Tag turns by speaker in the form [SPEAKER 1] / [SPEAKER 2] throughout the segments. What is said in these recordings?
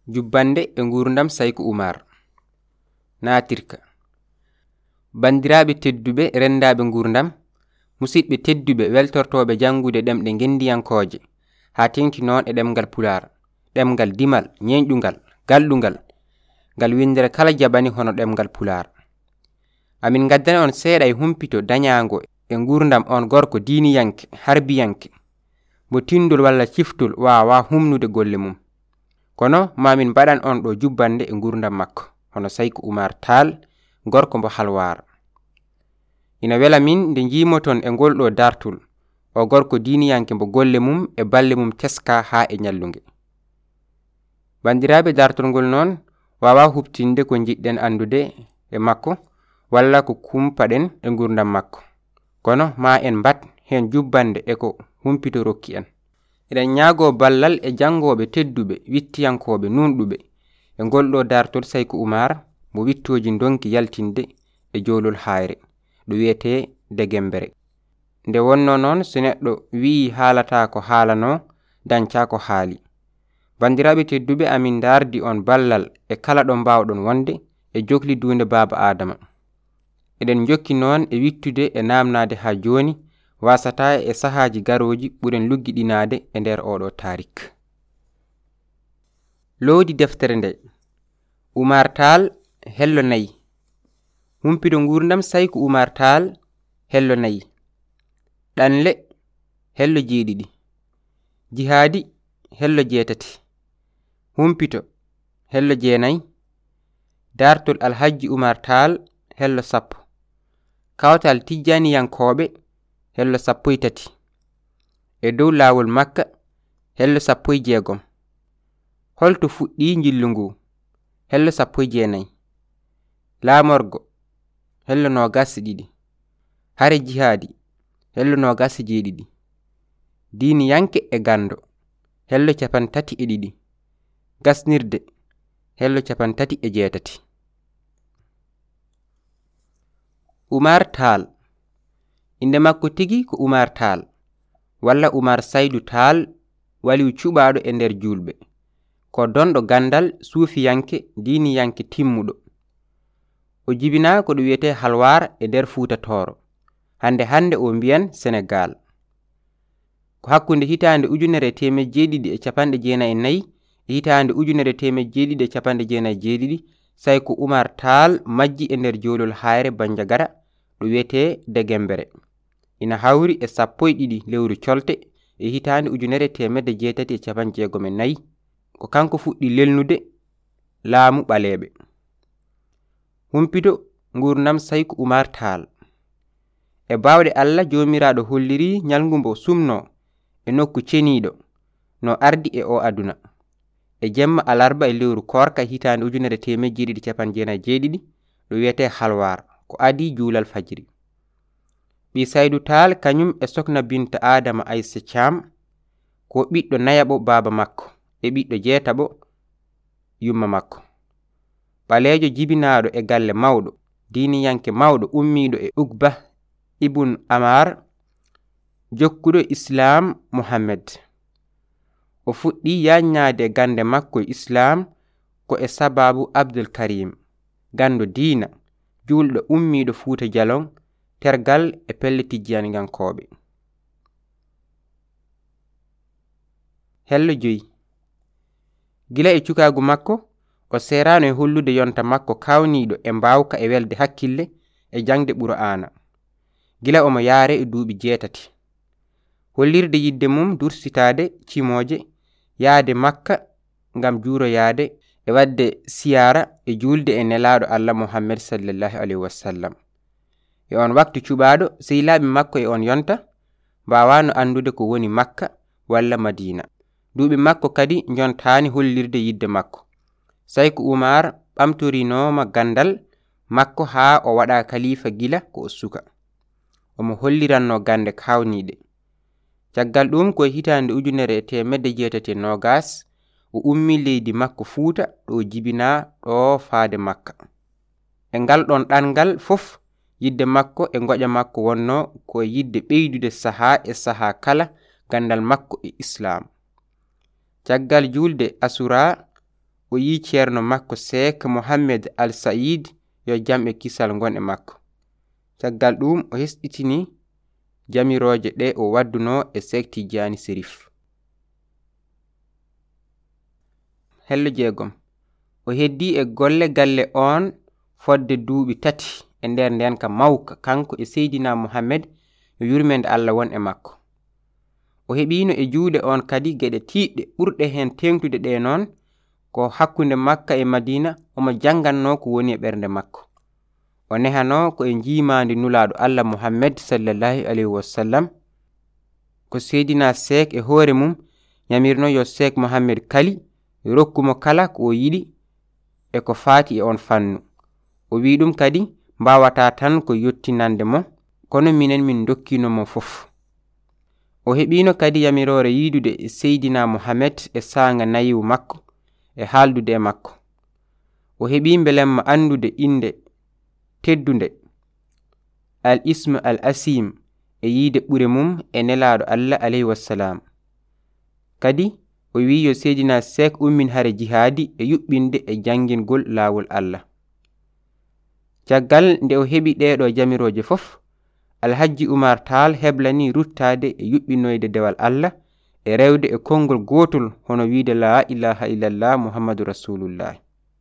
[SPEAKER 1] jubbande e gurdam Saykou Oumar naatirka. Bandiraɓe tedduɓe rendaɓe gurdam, musidɓe tedduɓe weltortoɓe jangude ɗemɗe gendiyankoje ha tengti noon e ɗemgal Pular, ɗemgal dimal ñeñƴungal galɗungal ngal windere kala jabani hono ɗemgal Pular. Amin gaddana on seeɗa e humpito dañago e gurdam on gorko diiniyanke harbiyanke mo tindol walla ciftol wawa humnude golle mum. Kono mamin baɗan on ɗo jubbande e gurdam makko hono Saykou Oumar Tall, gorko mbo halwar. Ina wela min nde jimoton e ngol ɗo dartul o gorko diiniyanke mbo golle mum e balle mum teska ha e nyallunge. Bandiraɓe dartol ngol noon wawa hubtinde ko jiɗɗen andude e makko walla ko kumpaɗen e gurdam makko, kono ma en bat hen jubbande e ko humpito rokki en. Eɗen ñaago ballal e jangoɓe tedduɓe wittiyankoɓe nunɗuɓe e ngol ɗo dartol Saykou Oumar mo wittoji donki yaltinde e jolol hayre ɗo wiyete Degembere. Nde wonno noon so neɗɗo wi haalata ko haalano danca ko haali. Bandiraɓe tedduɓe amin dardi on ballal e kala ɗo mbawɗon wonde e jogli dunde Baba Adama. Eɗen jokki noon e wittude e namnade ha joni wasata e sahaji garoji ɓuren luggiɗinade e nder oɗo tarik. Lowdi deftere nde Oumar Tall hello nayi. Humpido gurdam Saykou Oumar Tall hello nayi. Ɗanle hello jeeɗiɗi. Jihadi hello jeetati. Humpito hello jeenayi. Dartol Alhaji Oumar Tall hello 10. Kawtal Tijjaniyankoɓe hello 13. E dow lawol Makka hello 16. Holto fuɗɗi jillu ngu hello 19. Lamorgo hello 22. Hare jihadi hello 27. Diini yanke e gando hello 32. Gasnirde hello 38. Oumar Tall inde makko tigi ko Oumar Tall walla Oumar Saydou Tall, waliw cuɓaɗo e nder julɓe, ko donɗo gandal suufiyanke diiniyanke timmuɗo. O jibina ko ɗo wiyete halwar e nder Fuuta Tooro, hande o mbiyan Sénégal. Ko hakkunde hitande 1794 e hitande 1797 Saykou Oumar Tall majji e nder jolol hayre Bandiagara ɗo wiyete Degembere. Ina hawri e 12 lewru colte e hitande 1864 ko kanko fuɗɗi lelnude laamu ɓaleɓe. Humpido gurdam Saykou Oumar Tall. E bawde Allah jomiraɗo holliri nyalgumbo sumno e nokku ceniɗo no ardi e o aduna e jemma alarba e lewru korka hitande 1997 ɗo wiyete halwar ko adi juulal fajiri. Ɓi Saydou Tall kañum e Sokna Binta Adama Aissa Thiam ko ɓiɗɗo nayaɓo baba makko e ɓiɗɗo jeetaɓo yumma makko. Ɓaleejo jibinaɗo e galle mawɗo diiniyanke mawɗo ummiɗo e Ugba ibn Amar jokkuɗo Islam Muhammad. O fuɗɗi yanñade gande makko e Islam ko e sababu Abdul Karim, gando diina julɗo ummiɗo Fuuta Jalon tergal e pelle Tijjaniyankoɓe. Hello joyi. Gila e cukagu makko o serano e hollude yonta makko kawniɗo e mbawka e welde hakkille e jangde Qur'ana. Gila omo yaare e duuɓi 8. Hollirde yidde mum dursitade cimoje yaade Makka ngam juuroyade e wadde siyara e julde e nelaɗo Allah Muhammad sallallahu alaihi wasallam. E on waktu cuɓaɗo sehilaɓe makko e on yonta mbawano andude ko woni Makka walla Madina. Duuɓi makko kadi jontani hollirde yidde makko. Saykou Oumar ɓamtorinoma gandal makko ha o waɗa kalifa gila ko o suka. Omo holliranno gande kawniɗe. Caggal ɗum ko hitande 1820 o ummi leydi makko Fuuta ɗo jibina ɗo faade Makka. E ngal ɗon ɗangal fof yidde makko e ngoƴa makko wonno ko yidde ɓeydude saha e saha kala gandal makko e Islam. Caggal julde Asura o yi ceerno makko Sheikh Mohammed Al Said yo jam e kisal ngon e makko. Caggal ɗum o hesɗitini jamiroje ɗe o wadduno e Sheikh Tidiane Serif. Hello jeegom, o heddi e golle galle on fodde duuɓi 3 e nder nden ka mawka kanko e Seydina Mohammed yo yurmende Allah won e makko. O heɓino e juuɗe on kadi geɗe tiiɗɗe ɓurɗe hen tengtude ɗe noon ko hakkunde Makka e Madina omo janganno ko woni e ɓernde makko. O nehano ko e jimandi nulaɗo Allah Muhammad sallallahu alaihi wasallam ko Seydina Sheikh e hoore mum nyamirno yo Sheikh Mohammed kali rokkumo kala ko o yiɗi e ko faati e on fannu. O wi ɗum kadi mbawata tan ko yottinande mo kono minen min dokkino mo fof. O heɓino kadi yamirore yidude e Seydina Mohammed e sanga nayiwu makko e haaldude e makko. O heɓi mbelemma andude inde teddunde al ismu al asim e yiide ɓure mum e nelaɗo Allah alayhi wassalam. Kadi o wi yo Seydina Sheikh ummin hare jihadi e yuɓɓinde e jangingol laawol Allah. Caggal nde o heɓi ɗeɗo jamiroje fof, Alhaji Umar Tall heblani ruttade e yuɓɓinoyde dewal Allah e rewde e kongol gotol hono wiide la ilaha illallah Muhammadu Rasulullah.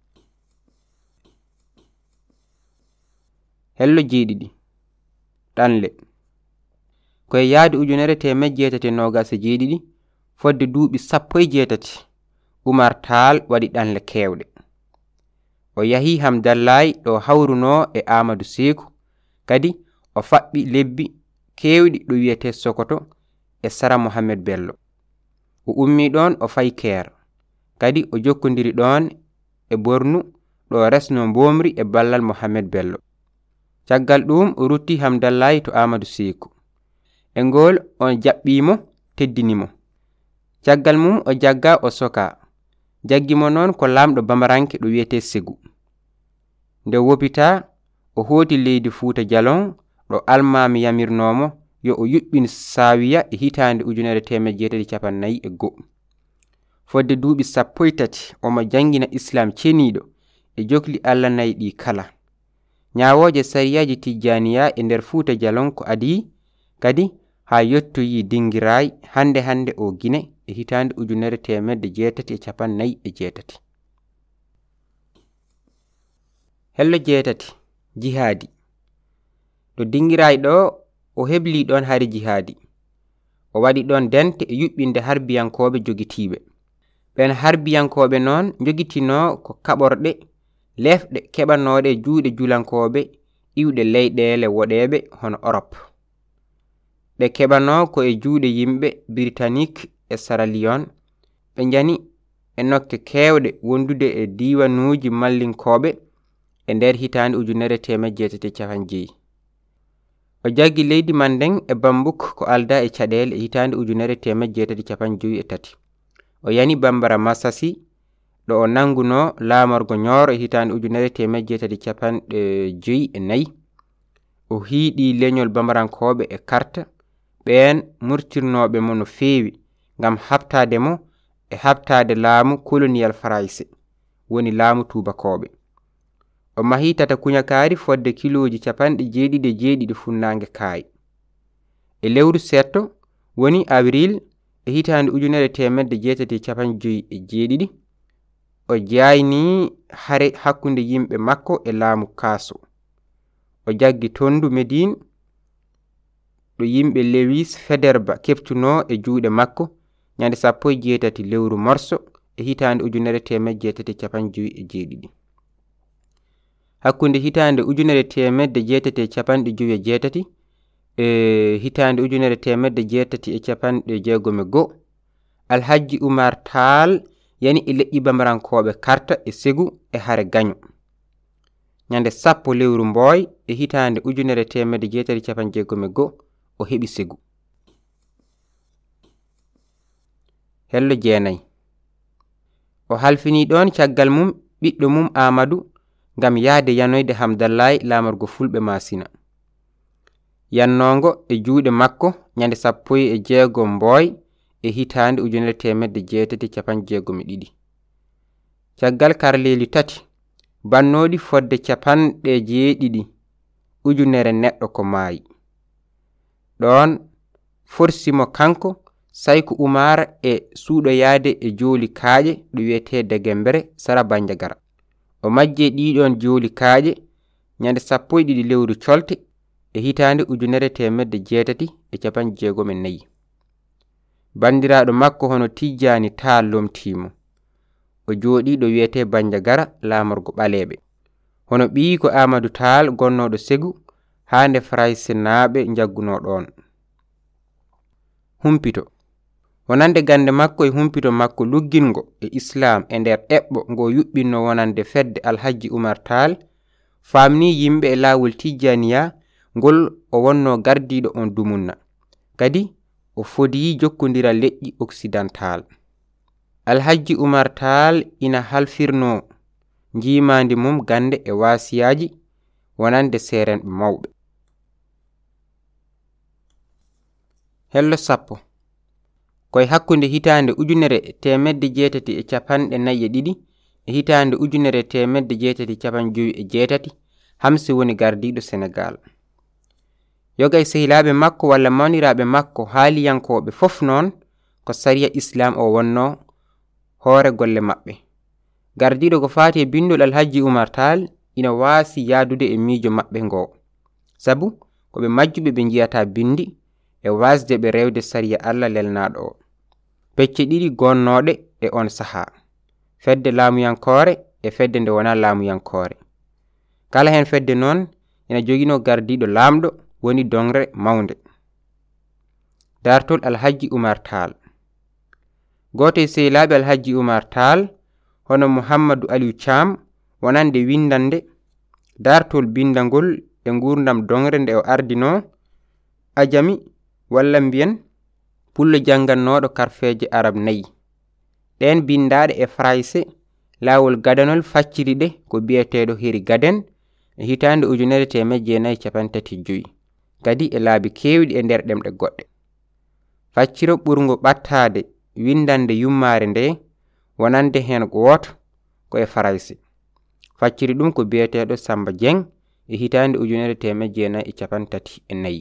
[SPEAKER 1] Hello jeeɗiɗi ɗanle koye yaade 1927 fodde duuɓi 18 Umar Tall waɗi ɗanle kewɗe. O yahi Hamdallahi ɗo hawruno e Amadou Sekou, kadi o faɓɓi lebbi kewɗi ɗo wiyete Sokoto e Sara Mohammed Bello. O ummi ɗon o fayi Caire, kadi o jokkodiri ɗon e Bornu ɗo resno mbomri e ballal Mohammed Bello. Caggal ɗum o rutti Hamdallahi to Amadou Sekou. E ngol on jaɓɓimo teddinimo. Caggal mum o jagga o soka. Jaggimo noon ko lamɗo Bamaranke ɗo wiyete Segu. Nde wopita o hoti leydi Fuuta Jalon ɗo almami yamirnomo yo o yuɓɓin Sawiya e hitande 1941. Fodde duuɓi 13 omo jangina Islam ceniɗo e jokli Allah nayi ɗi kala. Nyawoje sariyaji Tijjaniya e nder Fuuta Jalon ko adi kadi ha yettoyi dingiray hande o Gine e hitande 1948. Hello jeetati jihadi. To dingiray ɗo o hebli ɗon hari jihadi. O waɗi ɗon dente e yuɓɓinde harbiyankoɓe jogitiɓe. ɓen harbiyankoɓe noon jogitino ko kaɓorɗe lefɗe keɓanoɗe juuɗe julankoɓe iwɗe leyɗele woɗeɓe hono Europe. Ɗe keɓano ko e juuɗe yimɓe Britannique e Sierra Leone. Ɓe jani e nokke kewɗe wondude e diwanuji mallinkoɓe e nder hitande 1950. O jaggi leydi Mandeng e Bambuk ko alda e caɗele e hitande 1953. O yani Bambara Masasi ɗo o nanguno lamorgo Nyoro e hitande 1954. O hiiɗi leñol Bambarankoɓe e karta ɓen murtirnoɓe mo no feewi ngam habtade mo e habtade laamu colonial Faraise woni laamu tubakoɓe. O mahi tata kuñakaari fodde kiloji 77 funnange kaay. E lewru setto woni avril e hitande 1957 o jayni hare hakkunde yimɓe makko e laamu Kaso. O jaggi tondu Medine ɗo yimɓe Lewis Federba keptuno e juuɗe makko ñande 18 lewru morso e hitande 1957. Hakkunde hitande 1958 e hitande 1961 Alhaji Umar Tall yani e leƴƴi Bambarankoɓe karta e Segu e hare gaño. Ñande 10 lewru Mboy e hitande 1961 o heɓi Segu. Hello jeenayi. O halfini ɗon caggal mum ɓiɗɗo mum Amadou ngam yaade yanoyde Hamdallahi lamorgo Fulɓe Masina. Yannongo e juuɗe makko ñande 16 Mboy e hitande 1962. caggal karleli tati bannoɗi fodde 70 ujunere neɗɗo ko maayi. ɗon forsimo kanko Sayku Umar e suuɗo yaade e jooli kaaƴe ɗo wiyete Degembere Sara Bandiagara. O majje ɗiɗon jooli kaaƴe ñande 12 lewru colte e hitande 1864. Bandiraɗo makko hono Tijjani Taal lomtimo. O jooɗi ɗo wiyete Bandiagara laamorgo ɓaleɓe. Hono ɓii ko Amadou Taal gonnoɗo Segu hande Frayse naaɓe jagguno ɗon. Humpito. Wonande gande makko e humpito makko luggingo e Islam e nder eɓɓo ngo yuɓɓinno wonande fedde Alhaji Umar Taal famni yimɓe e laawol Tijjaniya ngol o wonno gardiɗo on dumunna. Kadi o fodi jokkondira leƴƴi occidental. Alhaji Umar Taal ina halfirno jimandi mum gande e wasiyaji wonande serenɓe mawɓe. Hello sappo. Koye hakkunde hitande 1842 e hitande 1858 Hamsi woni gardiɗo Senegal. Yogay sehilaɓe makko walla mawniraɓe makko haaliyankoɓe fof noon ko sariya Islam o wonno hoore golle maɓɓe. Gardiɗo ko faati e bindol Alhaji Umar Taal ina waasi yaadude e miijo maɓɓe ngo, sabu ko ɓe majjuɓe ɓe jiyata bindi e wasde ɓe rewde sariya Allah lelnaɗo o. Pecce ɗiɗi gonnoɗe e on saha, fedde laamuyankore e fedde nde wona laamuyankore. Kala hen fedde noon ina jogino gardiɗo laamɗo woni dongre mawnde. Dartol Alhaji Umar Taal. Goto e sehilaɓe Alhaji Umar Taal hono Mouhamadou Aliou Thiam wonande windande dartol bindangol e gurdam dongre nde o ardino ajami walla mbiyen pullo jangannoɗo karfeje arab 4. ɗen bindaɗe e Frayse laawol gadanol facciri ɗe ko biyeteɗo Heri Gaden e hitande 1935. Kadi e laabi kewɗi e nder ɗemɗe goɗɗe. Facciro ɓurgo ɓattade windande yummare nde wonande hen goto ko e Frayse. Facciri ɗum ko biyeteɗo Samba Dieng e hitande 1934.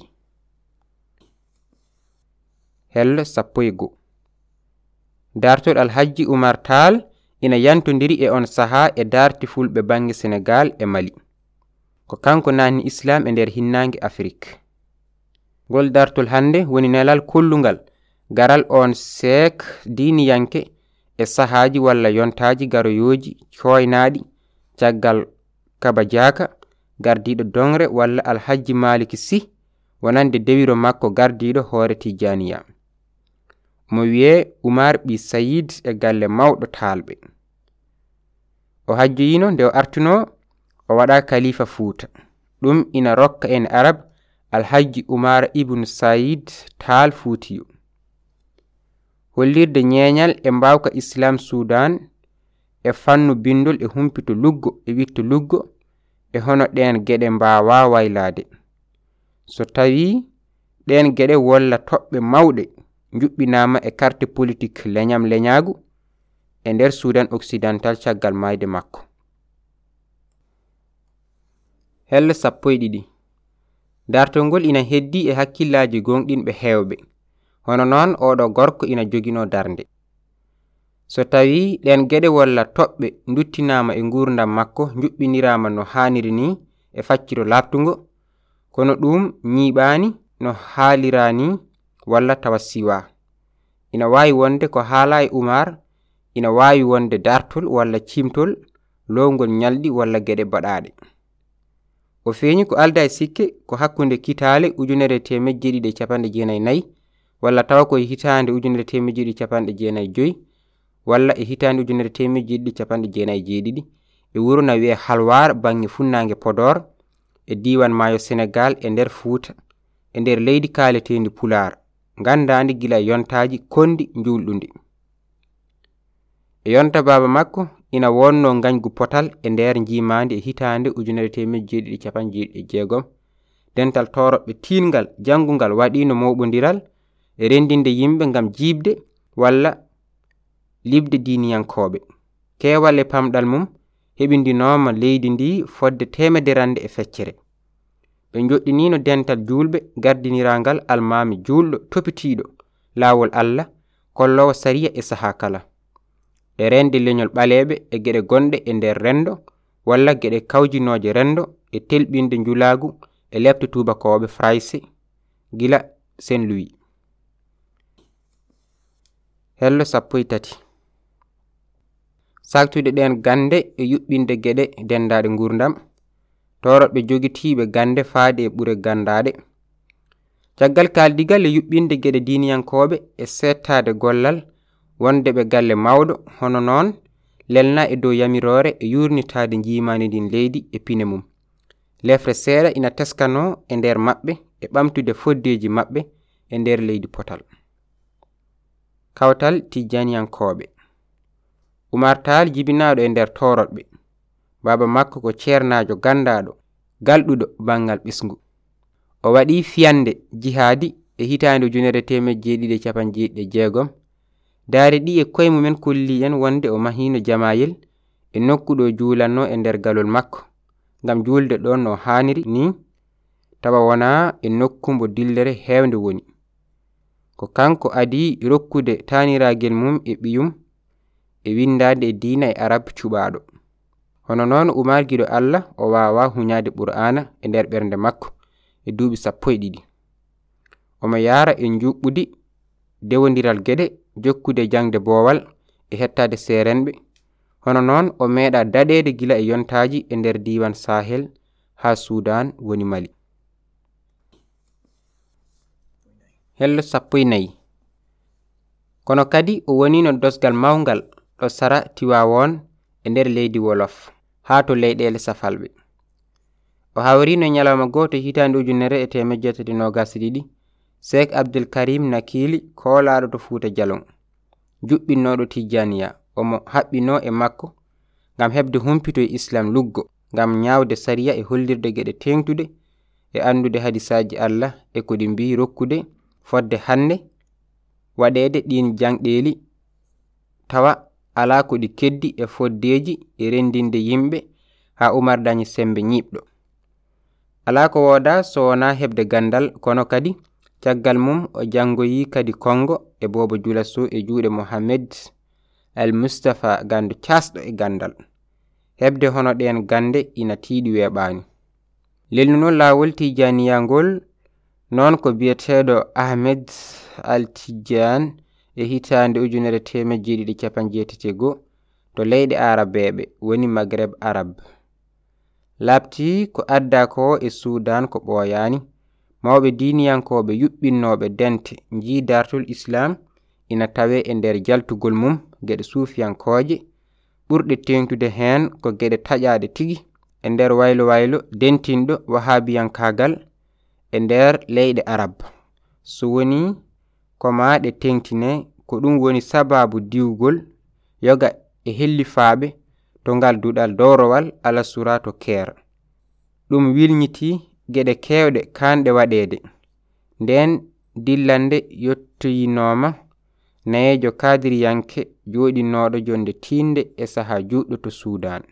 [SPEAKER 1] Hello sappoygo. Dartol Alhaji Umar Taal ina yantodiri e on saha e darti fulɓe bange Senegal e Mali. Ko kanko nani Islam e nder hinnange Afrique. Gol dartol hande woni nelal kollungal garal on seek diniyanke e sahaji walla yontaji garoyoji coynaɗi caggal Kaba Diaka gardiɗo dongre walla Alhaji Malik Sy wonande dewiro makko gardiɗo hoore Tijjaniya. Mo wiye Umar bi Sayid e galle mawɗo Taalɓe. O hajjoyino nde o artuno o waɗa Khalifa Fuuta. Ɗum ina rokka en Arab Alhaji Umar ibn Sayid Taal Fuutiyo. Hollirde ñeeñal e mbawka Islam Sudan e fannu bindol e humpito luggo e witto luggo e hono ɗen geɗe mbawa waylade. So tawi ɗen geɗe wolla toɓɓe mawɗe juɓɓinama e carte politique leñam leñagu e nder Sudan occidental caggal mayde makko. Helle 12. Dartol ngol ina heddi e hakkillaji gonɗinɓe hewɓe. Hono noon oɗo gorko ina jogino darnde. So tawi ɗen geɗe walla toɓɓe duttinama e gurdam makko juɓɓinirama no haniri ni e facciro labtungo, kono ɗum ñiɓani no haalirani walla tawa siwa. Ina wawi wonde ko haala e Umar, ina wawi wonde dartol walla cimtol lowgol ñalɗi walla geɗe baɗaɗe. O feeñi ko alda e sikke ko hakkunde kitale 1994 walla tawa ko hitande 1995 walla e hitande 1997 e wuro na wiye Halwar bangi funnange Podor e diwan mayo Senegal e nder Fuuta e nder leydi kaaletendi Pular gandandi gila yontaji kondi julɗundi. E yonta baba makko ina wonno gañgu potal e nder jimandi e hitande 1996 dental toroɓe tingal jangungal waɗino mawɓodiral e rendinde yimɓe ngam jibde walla libde diniyankoɓe. kewal e pamɗal mum heɓindinooma leydi ndi fodde 100 rande e feccere. ɓe joɗɗinino dental julɓe gardinirangal almami julɗo topitiɗo laawol Allah kollowo sariya e saha kala e rende leñol ɓaleɓe e geɗe gonɗe e nder rendo walla geɗe kawjinoje rendo e telɓinde njulagu e lebte tubakoɓe frayse gila Saint Louis. Hello 13 saktude ɗen gande e yuɓɓinde geɗe dendaɗe gurdam toroɓe jogitiɓe gande faade e ɓure gandade caggal kaldigal e yuɓɓinde geɗe diniyankoɓe e settade gollal wonde ɓe galle mawɗo hono noon lelna e dow yamirore e yurnitade jimani din leydi e pine mum lefre seeɗa ina teskano e nder maɓɓe e ɓamtude foddeji maɓɓe e nder leydi potal. Kawtal tijjaniyankoɓe Umar Tall jibinaɗo e nder toroɗɓe baba makko ko ceernajo gandaɗo galɗuɗo bangal ɓisngu o waɗi fiyande jihadi e hitande 1996 daare ɗi e koye mumen kolli en wonde o mahino jamayel e nokkuɗo juulanno e nder galol makko ngam julde ɗon no haniri ni tawa wona e nokkumbo dillere hewnde woni ko kanko adi rokkude taniragel mum e ɓiyum e windade e diina e arab cuɓaɗo hono noon Umar giɗo Allah o wawa huñade Qur'ana e nder ɓernde makko e duuɓi 12 omo yara e juɓɓudi dewodiral geɗe jokkude jangde boowal e hettade serenɓe hono noon o meeɗa daɗede gila e yontaji e nder diwan Sahel ha Sudan woni Mali. Hello 14 kono kadi o wonino dosgal mawgal ɗo sara Tiwawon e nder leydi Wolof ha to leyɗele safalɓe o hawrino nyalawma goto hitande 1922 Sheikh Abdul Karim Nakili koolaɗo to Fuuta Jalon juɓɓinnoɗo Tijjaniya omo haɓɓino e makko ngam hebde humpito e Islam luggo ngam nyawde sariya e hollirde geɗe tengtude e andude hadisaji Allah e ko ɗi mbi rokkude fodde hande waɗede ɗin jangɗeli tawa ala ko ɗi keddi e foddeji e rendinde yimɓe ha Umar dañi sembe ñiɓɗo ala ko woda so wona hebde gandal kono kadi caggal mum o jangoyi kadi Kongo e Bobo Julaso e juuɗe Mohammed al Mustafa gandu casɗo e gandal hebde hono ɗen gande ina tiiɗi weɓani lelnuno lawol Tijaniyangol non ko biyeteɗo Ahmed al Tijjan e hitande 1981 to leyɗe arabeɓe woni Maghreb Arab labti ko adda ko e Sudan ko ɓoyani mawɓe diniyankoɓe yuɓɓinnoɓe dente jiidartol Islam ina tawe e nder jaltugol mum geɗe suufiyankoje ɓurɗe tengtude hen ko geɗe taƴade tigi e nder waylo dentinɗo wahabiyankagal e nder leyɗe Arab so woni ko maɗe tengtine ko ɗum woni sababu diwgol yoga e hellifaɓe to ngal duɗal dowrowal alasura to Caire ɗum wilñiti geɗe kewɗe kanɗe waɗede nden dillande yottoyinoma nayejo kadiriyanke joɗinoɗo jonde tinde e saha juɗɗo to Sudan.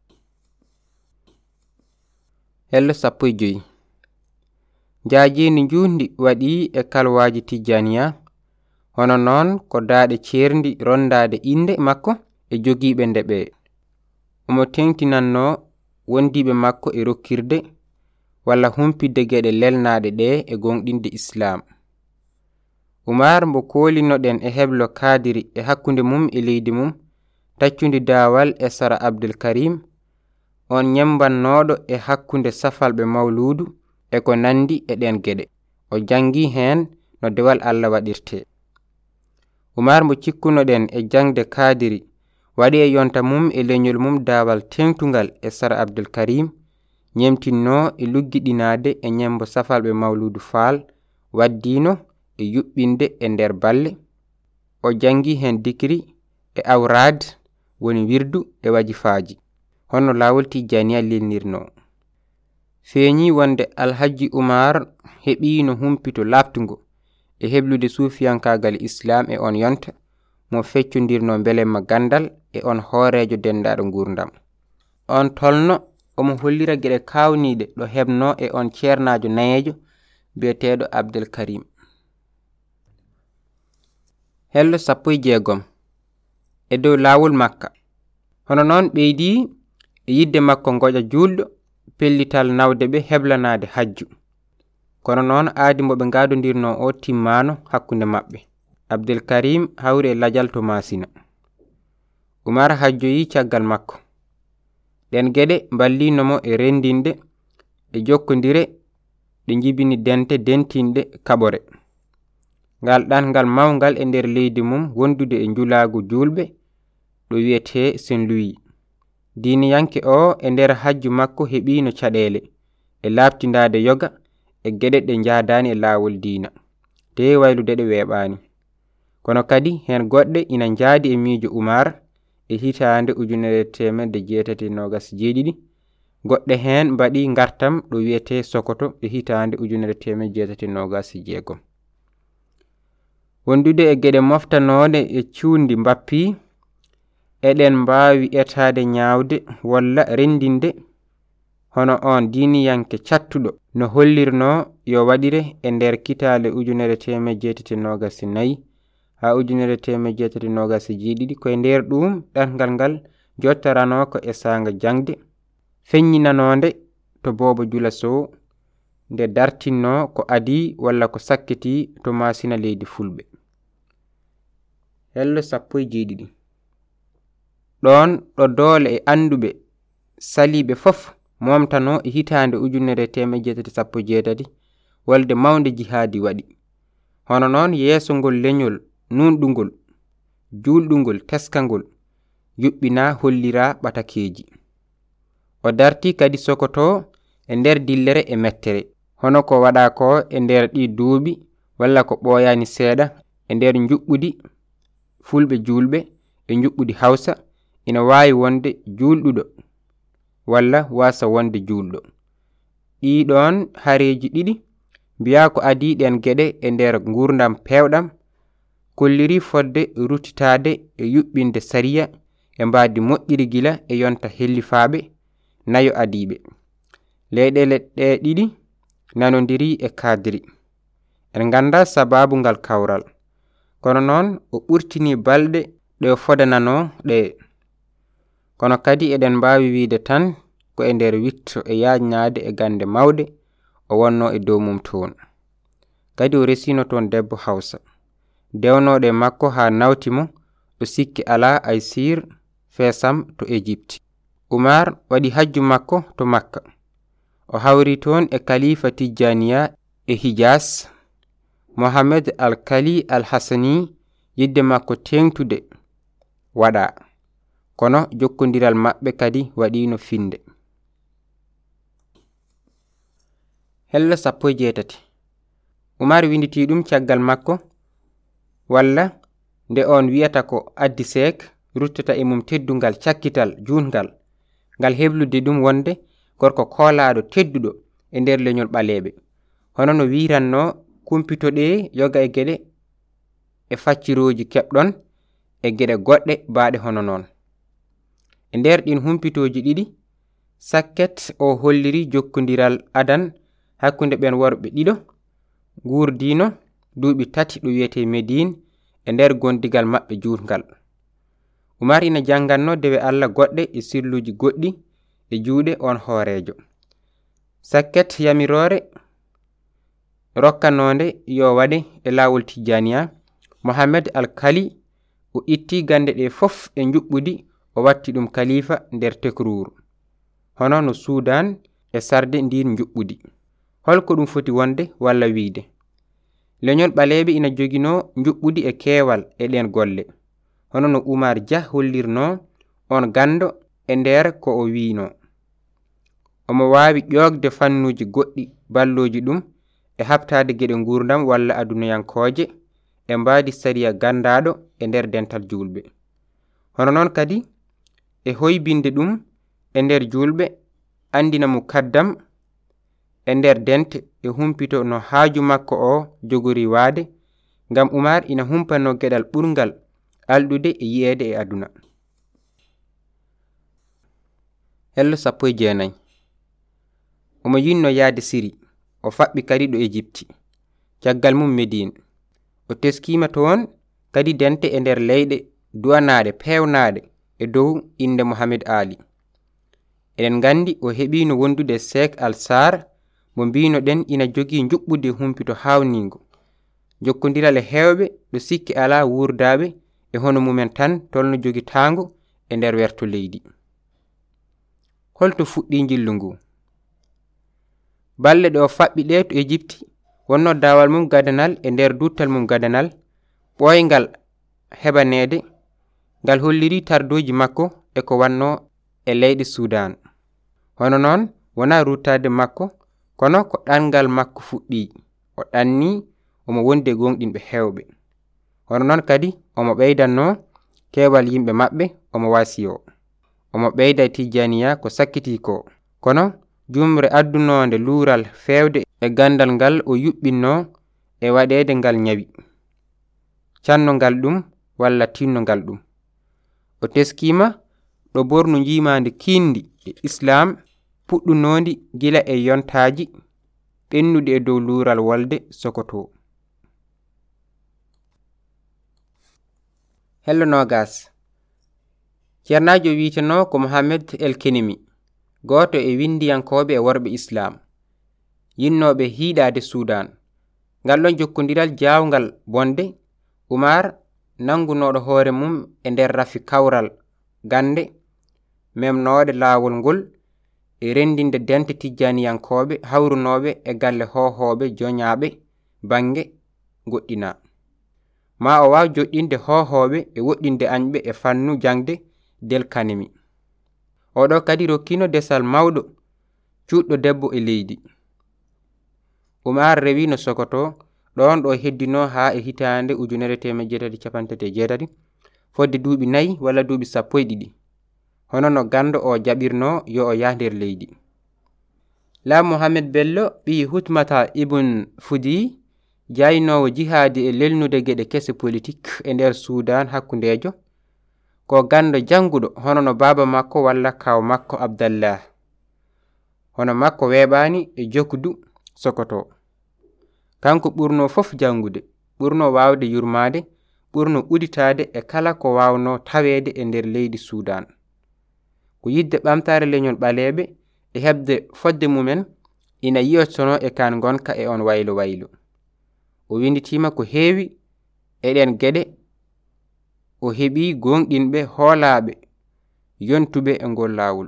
[SPEAKER 1] Hello 15 jajeni njundi waɗi e kalwaji Tijjaniya hono noon ko daɗe cerndi rondade inde makko e jogiɓe ndeɓe omo tengtinanno wondiɓe makko e rokkirde walla humpidde geɗe lelnaɗe ɗe e gonɗinde Islam. Umar mbo kolinoɗen e heblo kadiri e hakkunde mum e leydi mum taccundi dawal e Sara Abdul Karim on nyembannoɗo e hakkunde safalɓe mawludu e ko nandi e ɗen geɗe o jangi hen no dewal Allah waɗirte. Umar mbo cikkunoɗen e jangde kadiri waɗi e yonta mum e leñol mum dawal tengtungal e Sara Abdul Karim nyemtinno e luggiɗinade e nyembo safalɓe mawludu faal waddino e yuɓɓinde e nder balle o jangi hen dikri e awrad woni wirdu e wajifaji hono lawol Tijjaniya lelnirno feeñi wonde Alhaji Umar heɓino humpito labtungo e heblude suufiyankagal Islam e on yonta mo feccondirno belemma gandal e on hoorejo dendaɗo gurdam. On tolno omo hollira geɗe kawnide ɗo hebno e on ceernajo nayejo biyeteɗo Abdel Karim. Hello 16 e dow lawol Makka. Hono noon ɓeydi e yidde makko goƴa julɗo pellital nawde ɓe heblanade hajju. Kono noon aadi mo ɓe gadondirno o timmano hakkunde maɓɓe. Abdel Karim hawri e lajal to Masina. Umar hajjoyi caggal makko. ɗen geɗe ballinomo e rendinde e jokkodire ɗe jibini dente dentinɗe kaɓore. Ngal ɗangal mawgal e nder leydi mum wondude e njulagu julɓe ɗo wiyete Saint Louis. Diniyanke o e nder hajju makko heɓino caɗele e labtindade yoga e geɗe ɗe njadani e lawol diina te waylude ɗe weɓani. Kono kadi hen goɗɗe ina njaadi e miijo Umar e hitande 1827 goɗɗe hen mbaɗi ngartam ɗo wiyete Sokoto e hitande 1826. Wondude e geɗe moftanode e cuundi mbappi eɗen mbawi etade ñaawde walla rendinde hono on diniyanke cattuɗo no hollirno yo waɗire e nder kitale 1824 ha 1827 koye nder ɗum ɗangal ngal jottarano ko e sanga jangde feññinanode to Bobo Jula Sow nde dartinno ko adi walla ko sakkiti to Masina leydi Fulɓe. Hello 17 ɗon ɗo doole e anduɓe saliɓe fof momtano e hitande 1818 wolde mawde jihadi waɗi. Hono noon yeeso ngol leñol nunɗungol julɗungol teskangol yuɓɓina hollira ɓatakeji. O darti kadi Sokoto e nder dillere e mettere hono ko waɗa ko e nder ɗi duuɓi walla ko ɓooyani seeɗa e nder juɓɓudi Fulɓe julɓe e juɓɓudi Hausa ina wawi wonde julɗuɗo walla wasa wonde julɗo. Ɗiɗon hareji ɗiɗi mbiya ko adi ɗen geɗe e nder gurdam pewɗam kolliri fodde ruttitade e yuɓɓinde sariya e mbadi moƴƴiri gila e yonta hellifaɓe nayo adiɓe. Leyɗele ɗe ɗiɗi nanodiri e kadri en ganda sababu ngal kawral. Kono noon o ɓurtini balɗe ɗe o fodanano ɗe. Kono kadi eɗen mbawi wiide tan ko e nder witto e yajnade e gande mawde o wonno e dow mum toon. Kadi o resino toon debbo Hausa dewnoɗe makko ha nawtimo ɗo sikki ala ay sir fesam to Egypte. Umar waɗi hajju makko to Makka. O hawri toon e Khalifa Tijjaniya e Hijaz. Mohammed al-Kali al-Hassani yidde makko tengtude waɗa kono jokkodiral maɓɓe kadi waɗino finde. Hello 18 Umar winditi ɗum caggal makko walla nde on wiyata ko addi seek ruttata e mum teddungal cakkital jungal ngal heblude ɗum wonde gorko koolaɗo tedduɗo e nder leñol ɓaleɓe hono no wiranno kumpitoɗe yoga e geɗe e facciroji keɓɗon e geɗe goɗɗe baaɗe hono noon. E nder ɗin humpitoji ɗiɗi sakket o holliri jokkodiral adan hakkunde ɓen worɓe ɗiɗo gurdino duuɓi 3 ɗo wiyete Medine e nder gondigal maɓɓe jutgal. Umar ina janganno dewe Allah goɗɗe e sirluji goɗɗi e juuɗe on hoorejo. Sakket yamirore rokkanode yo waɗe e lawol Tijjaniya. Mohammed al-Kali o itti gande ɗe fof e juɓɓudi o watti ɗum khalifa nder tekruru hono no Sudan e sarde ndin juɓɓudi. Holko ɗum foti wonde walla wiide leñol ɓaleɓe ina jogino juɓɓudi e keewal e ɗen golle hono no Umar Dia hollirno on gando e nder ko o wiino. Omo wawi ƴogde fannuji goɗɗi balloji ɗum e habtade geɗe gurdam walla adunayankoje e mbadi sariya gandaɗo e nder dental julɓe. Hono noon kadi e hoybinde ɗum e nder julɓe andina mu kaddam e nder dente e humpito no haaju makko o jogori waade ngam Umar ina humpano geɗal ɓurgal alɗude e yi'ede e aduna. Hello 19 omo yinno yaade Siri, o faɓɓi kadi ɗo Egypti, caggal mum Medine. O teskima toon kadi dente e nder leyɗe duwanaɗe pewnaɗe e dow inde Muhammad Ali. Eɗen gandi o heɓino wondude Sheikh Al-Sar mo mbino ɗen ina jogi juɓɓude humpito hawningo, jokkodiral e hewɓe ɗo sikki ala wurdaɓe e hono mumen tan tolno jogi tango e nder werto leydi. Holto fuɗɗi jillu ngu? Balɗe ɗe o faɓɓi ɗe to Egypti wonno dawal mum gadanal e nder duttal mum gadanal ɓoyngal heɓanede ngal holliri tardoji makko e ko wanno e leydi Sudan. Hono noon wona ruttade makko kono ko ɗangal makko fuɗɗi, o ɗanni omo wonde gonɗinɓe hewɓe. Hono noon kadi omo ɓeydanno kewal yimɓe maɓɓe omo wasiyo. Omo ɓeyda Tijaniya ko sakkiti ko, kono jumre addunode luural fewde e gandal ngal o yuɓɓinno e waɗede ngal nyawi, canno ngal ɗum walla tinno ngal ɗum. O teskima ɗo bornu jimande kindi e Islam puɗɗunodi gila e yontaji ɓennude e dow luural wolde Sokoto. Hello Nogas. Ceernajo wiiteno ko Mohammed El Kenemi, goto e windiyankoɓe e worɓe Islam, yinnoɓe hiiɗade Sudan. Ngal ɗon jokkodiral jawngal bonde, Umar nangunoɗo hoore mum e nder rafi kawral gande memnode laawol ngol e rendinde dente tijjaniyankoɓe hawrunoɓe e galle hohoɓe joñaɓe bange goɗɗina. Ma o waw joɗɗinde hohoɓe e woɗɗinde añɓe e fannu jangde del kanemi. Oɗo kadi rokkino desal mawɗo cuɗɗo debbo e leydi. Umar rewi no Sokoto ɗon ɗo heddino ha e hitande 1838 fodde duuɓi 4 walla duuɓi 12 hono no gando o jaɓirno yo o yaha nder leydi. La Mohammed Bello ɓi Hutmata ibn Fudi jaynowo jihaadi e lelnude geɗe kese politique e nder Sudan hakkundejo, ko gando janguɗo hono no baba makko walla kaw makko Abdallah, hono makko weɓani e jokkudu Sokoto. Kanko ɓurno fof jangude, ɓurno wawde yurmade, ɓurno uditade e kala ko wawno tawede e nder leydi Sudan. Ko yidde ɓamtare leñol ɓaleɓe e hebde fodde mumen ina yiyotono e kan gonka e on waylo waylo. O winditima ko heewi eɗen geɗe o heɓi gonɗinɓe hoolaɓe yontuɓe e ngol lawol.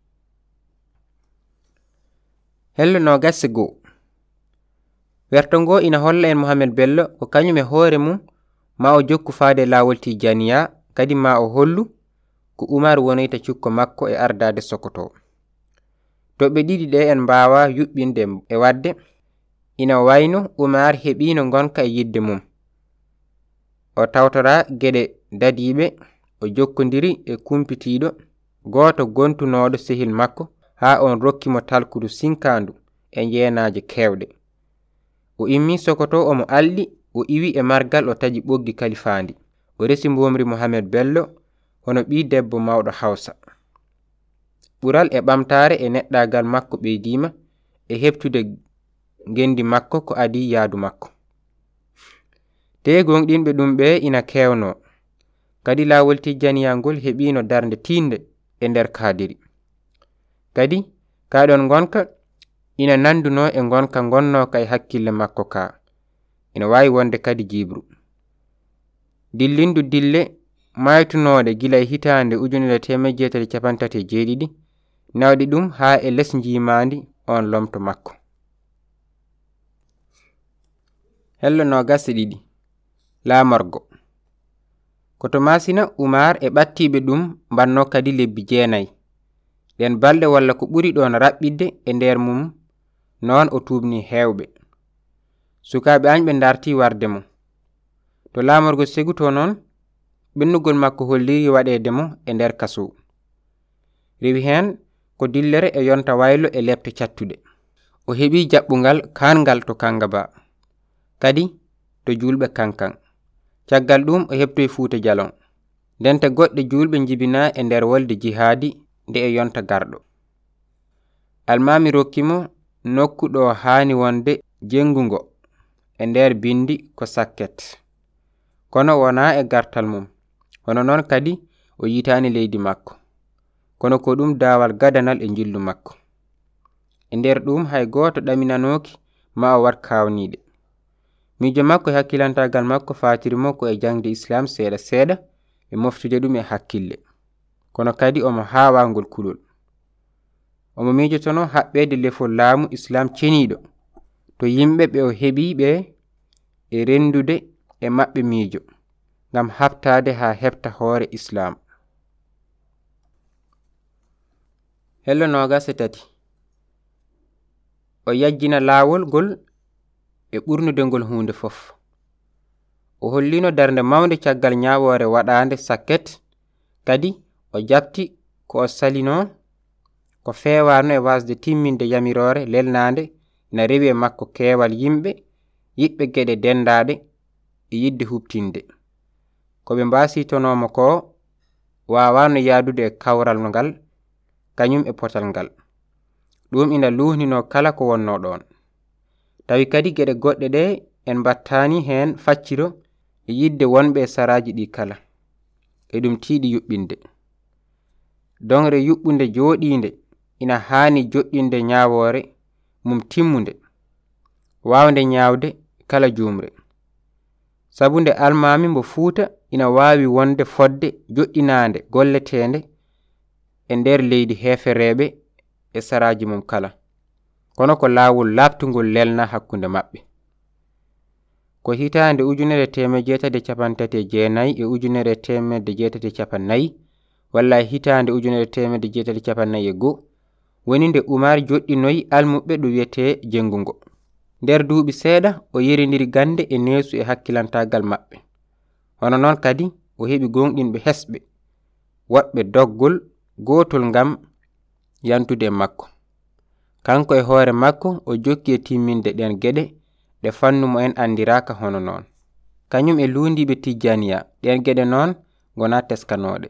[SPEAKER 1] Hello no gasse go. Werto ngo ina holla en Mohammed Bello ko kañum e hoore mum ma o jokku faade lawol Tijaniya, kadi ma o hollu ko Umar wonayta cukko makko e ardade Sokoto. Toɓɓe ɗiɗi ɗe en mbawa yuɓɓinde e wadde ina wayno Umar heɓino gonka e yidde mum. O tawtora geɗe dadiɓe o jokkodiri e kumpitiɗo goto gontunoɗo sehil makko ha on rokkimo talkudu sinkandu e jeenaje kewɗe. O immi Sokoto omo alɗi o iwi e margal o taji ɓoggi kalifandi. O resi mbomri Mohammed Bello hono ɓi debbo mawɗo Hausa. Ɓural e ɓamtare e neɗɗagal makko ɓeydima e heɓtude gendi makko ko adi yaadu makko. Te gonɗinɓe ɗum ɓe ina kewno, kadi lawol Tijjaniyangol heɓino darnde tinde e nder kadiri. Kadi kaɗon gonka ina nanduno e gonka gonno kay hakkille makko ka, ina wawi wonde kadi jibru. Dillindu dille maytunode gila e hitande 1937 nawdi ɗum ha e les jimandi on lomto makko. Hello no gasi ɗiɗi lamorgo. Koto masina Umar e ɓattiɓe ɗum banno kadi lebbi 9 den balɗe walla ko ɓuri ɗon raɓɓidde e nder mum non o tubni hewɓe. Sukaɓe añɓe darti warde mo. To lamorgo seguto non ɓennugol makko holliri waɗede mo e nder kaso. Rewi hen ko dillere e yonta waylo e lepte cattude. O heɓi jaɓɓungal kangal to Kangaba, kadi to julɓe kankan. caggal ɗum o heɓtoyi Fuuta Jalon. Ndente goɗɗe julɓe jibina e nder wolde jihaadi nde e yonta garɗo. Almami rokkimo nokku ɗo haani wonde jengungo e nder bindi ko sakket, kono wona e gartal mum. Hono noon kadi o yitani leydi makko, kono ko ɗum dawal gadanal e jillu makko. E nder ɗum hay goto ɗaminanoki ma o wat kawnide. Miijo makko e hakkilantagal makko fatirimo ko e jangde Islam seeɗa seeɗa e moftude ɗum e hakkille, kono kadi omo hawangol kulol. Omo miijotono haɓɓede lefol laamu Islam ceniɗo to yimɓe ɓe o heɓi ɓe e rendude e maɓɓe miijo ngam haɓtade ha heɓta hoore Islam. Hello 23 o yajjina laawol ngol e ɓurnude ngol hunde fof. O hollino darnde mawnde caggal ñaawoore waɗaande sakket, kadi o jabti ko o salino ko feewaano e wasde timminde yamirore lelnaande na rewi e makko keewal yimɓe yiɓɓe geɗe dendaɗe e yidde hubtinde. Ko ɓe mbasitonomo ko wawano yaadude e kawral ngal kañum e potal ngal. Ɗum ina luhnino kala ko wonno ɗon. Tawi kadi geɗe goɗɗe ɗe en battani hen facciro e yidde wonɓe e saraji ɗi kala e ɗum tiiɗi yuɓɓinde. Dongre yuɓɓunde jooɗinde ina haani joɗɗinde ñaawore mum timmunde, wawnde ñaawde kala jumre. Sabunde almami mbo Fuuta ina waawi wonde fodde joɗɗinaande golletende e nder leydi hefereɓe e saraji mum kala, kono ko laawol labtungol lelna hakkunde maɓɓe. Ko hitande 1839 e 1840 walla hitande 1841 woni nde Umar joɗɗinoyi almuɓe ɗo wiyete jengungo. Nder duuɓi seeɗa o yeridiri gande e neesu e hakkilantagal maɓɓe. Hono noon kadi o heɓi gonɗinɓe hesɓe woɓɓe doggol gotol ngam yantude e makko. Kanko e hoore makko o jokki e timminde ɗen geɗe ɗe fannumo en andiraka hono noon. Kañum e lundiɓe Tijjaniya ɗen geɗe noon gona teskanoɗe.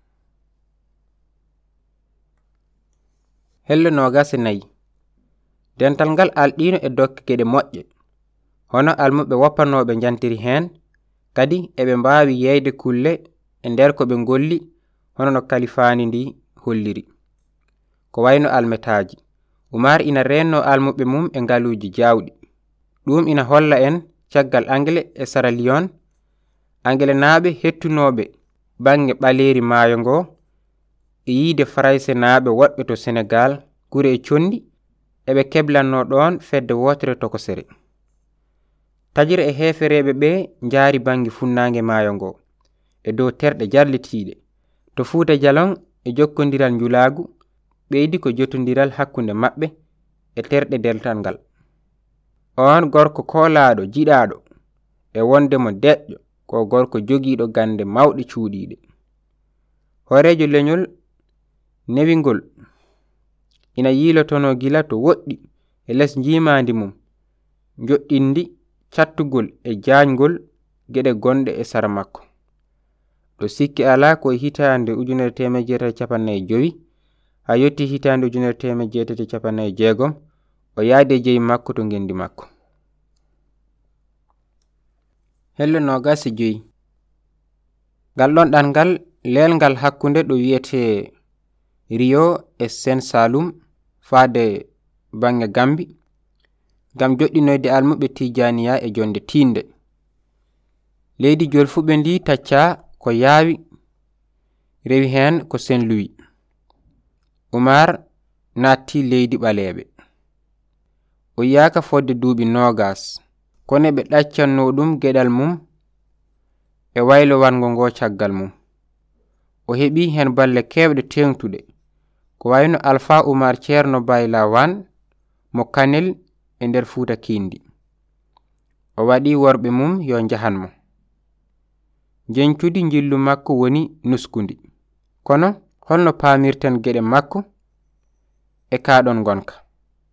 [SPEAKER 1] Hello 24 dental ngal alɗino e dokke geɗe moƴƴe, hono almuɓe woppanoɓe jantiri hen kadi eɓe mbawi yeyde kulle e nder ko ɓe golli hono no kalifani ndi holliri ko wayno almetaji. Umar ina renno almuɓe mum e ngaluji jawɗi. Ɗum ina holla en caggal Angle e Sierra Leone, Angle naɓe hettunoɓe bange ɓaleri maayo ngo e yiide Farayse naɓe woɗɓe to Senegal gure e condi eɓe keblanno ɗon fedde wotere tokosere. Tajira e hefereɓe ɓe jaari bangi funnange maayo ngo e dow terɗe jarlitiɗe to Fuuta Jalon e jokkodiral njulagu ɓeydi ko jottodiral hakkunde maɓɓe e terɗe deltal ngal. On gorko koolaɗo jiɗaɗo e wondemo deƴƴo ko gorko jogiiɗo gande mawɗe cuuɗiɗe. Horejo leñol newingol ina yiilotono gila to woɗɗi e les jimandi mum joɗɗindi cattugol e jañgol geɗe gonɗe e sara makko. Ɗo sikki ala ko hitande 1945 ha yotti hitande 1960 o yaade jeyi makko to ngendi makko. Hello 25 ngal ɗon ɗan ngal lelngal hakkunde ɗo wiyete Rio e Sen Salum faade bange Gambi ngam joɗɗinoyde almuɓe Tijaniya e jonde tinde. Leydi jolfuɓe ndi tacca ko yaawi rewi hen ko Saint Louis. Umar natti leydi ɓaleɓe. O yaka fodde duuɓi nogas kono ɓe ɗaccanno ɗum geɗal mum e waylo wango ngo caggal mum. O heɓi hen balle kewɗe tengtude ko wayno Alpha Umar Ceerno Bayla Wan mo Kanel e nder Fuuta Kindi. O waɗi worɓe mum yo jahanmo. Jencudi jillu makko woni nuskundi, kono holno paamirten geɗe makko e kaɗon gonka.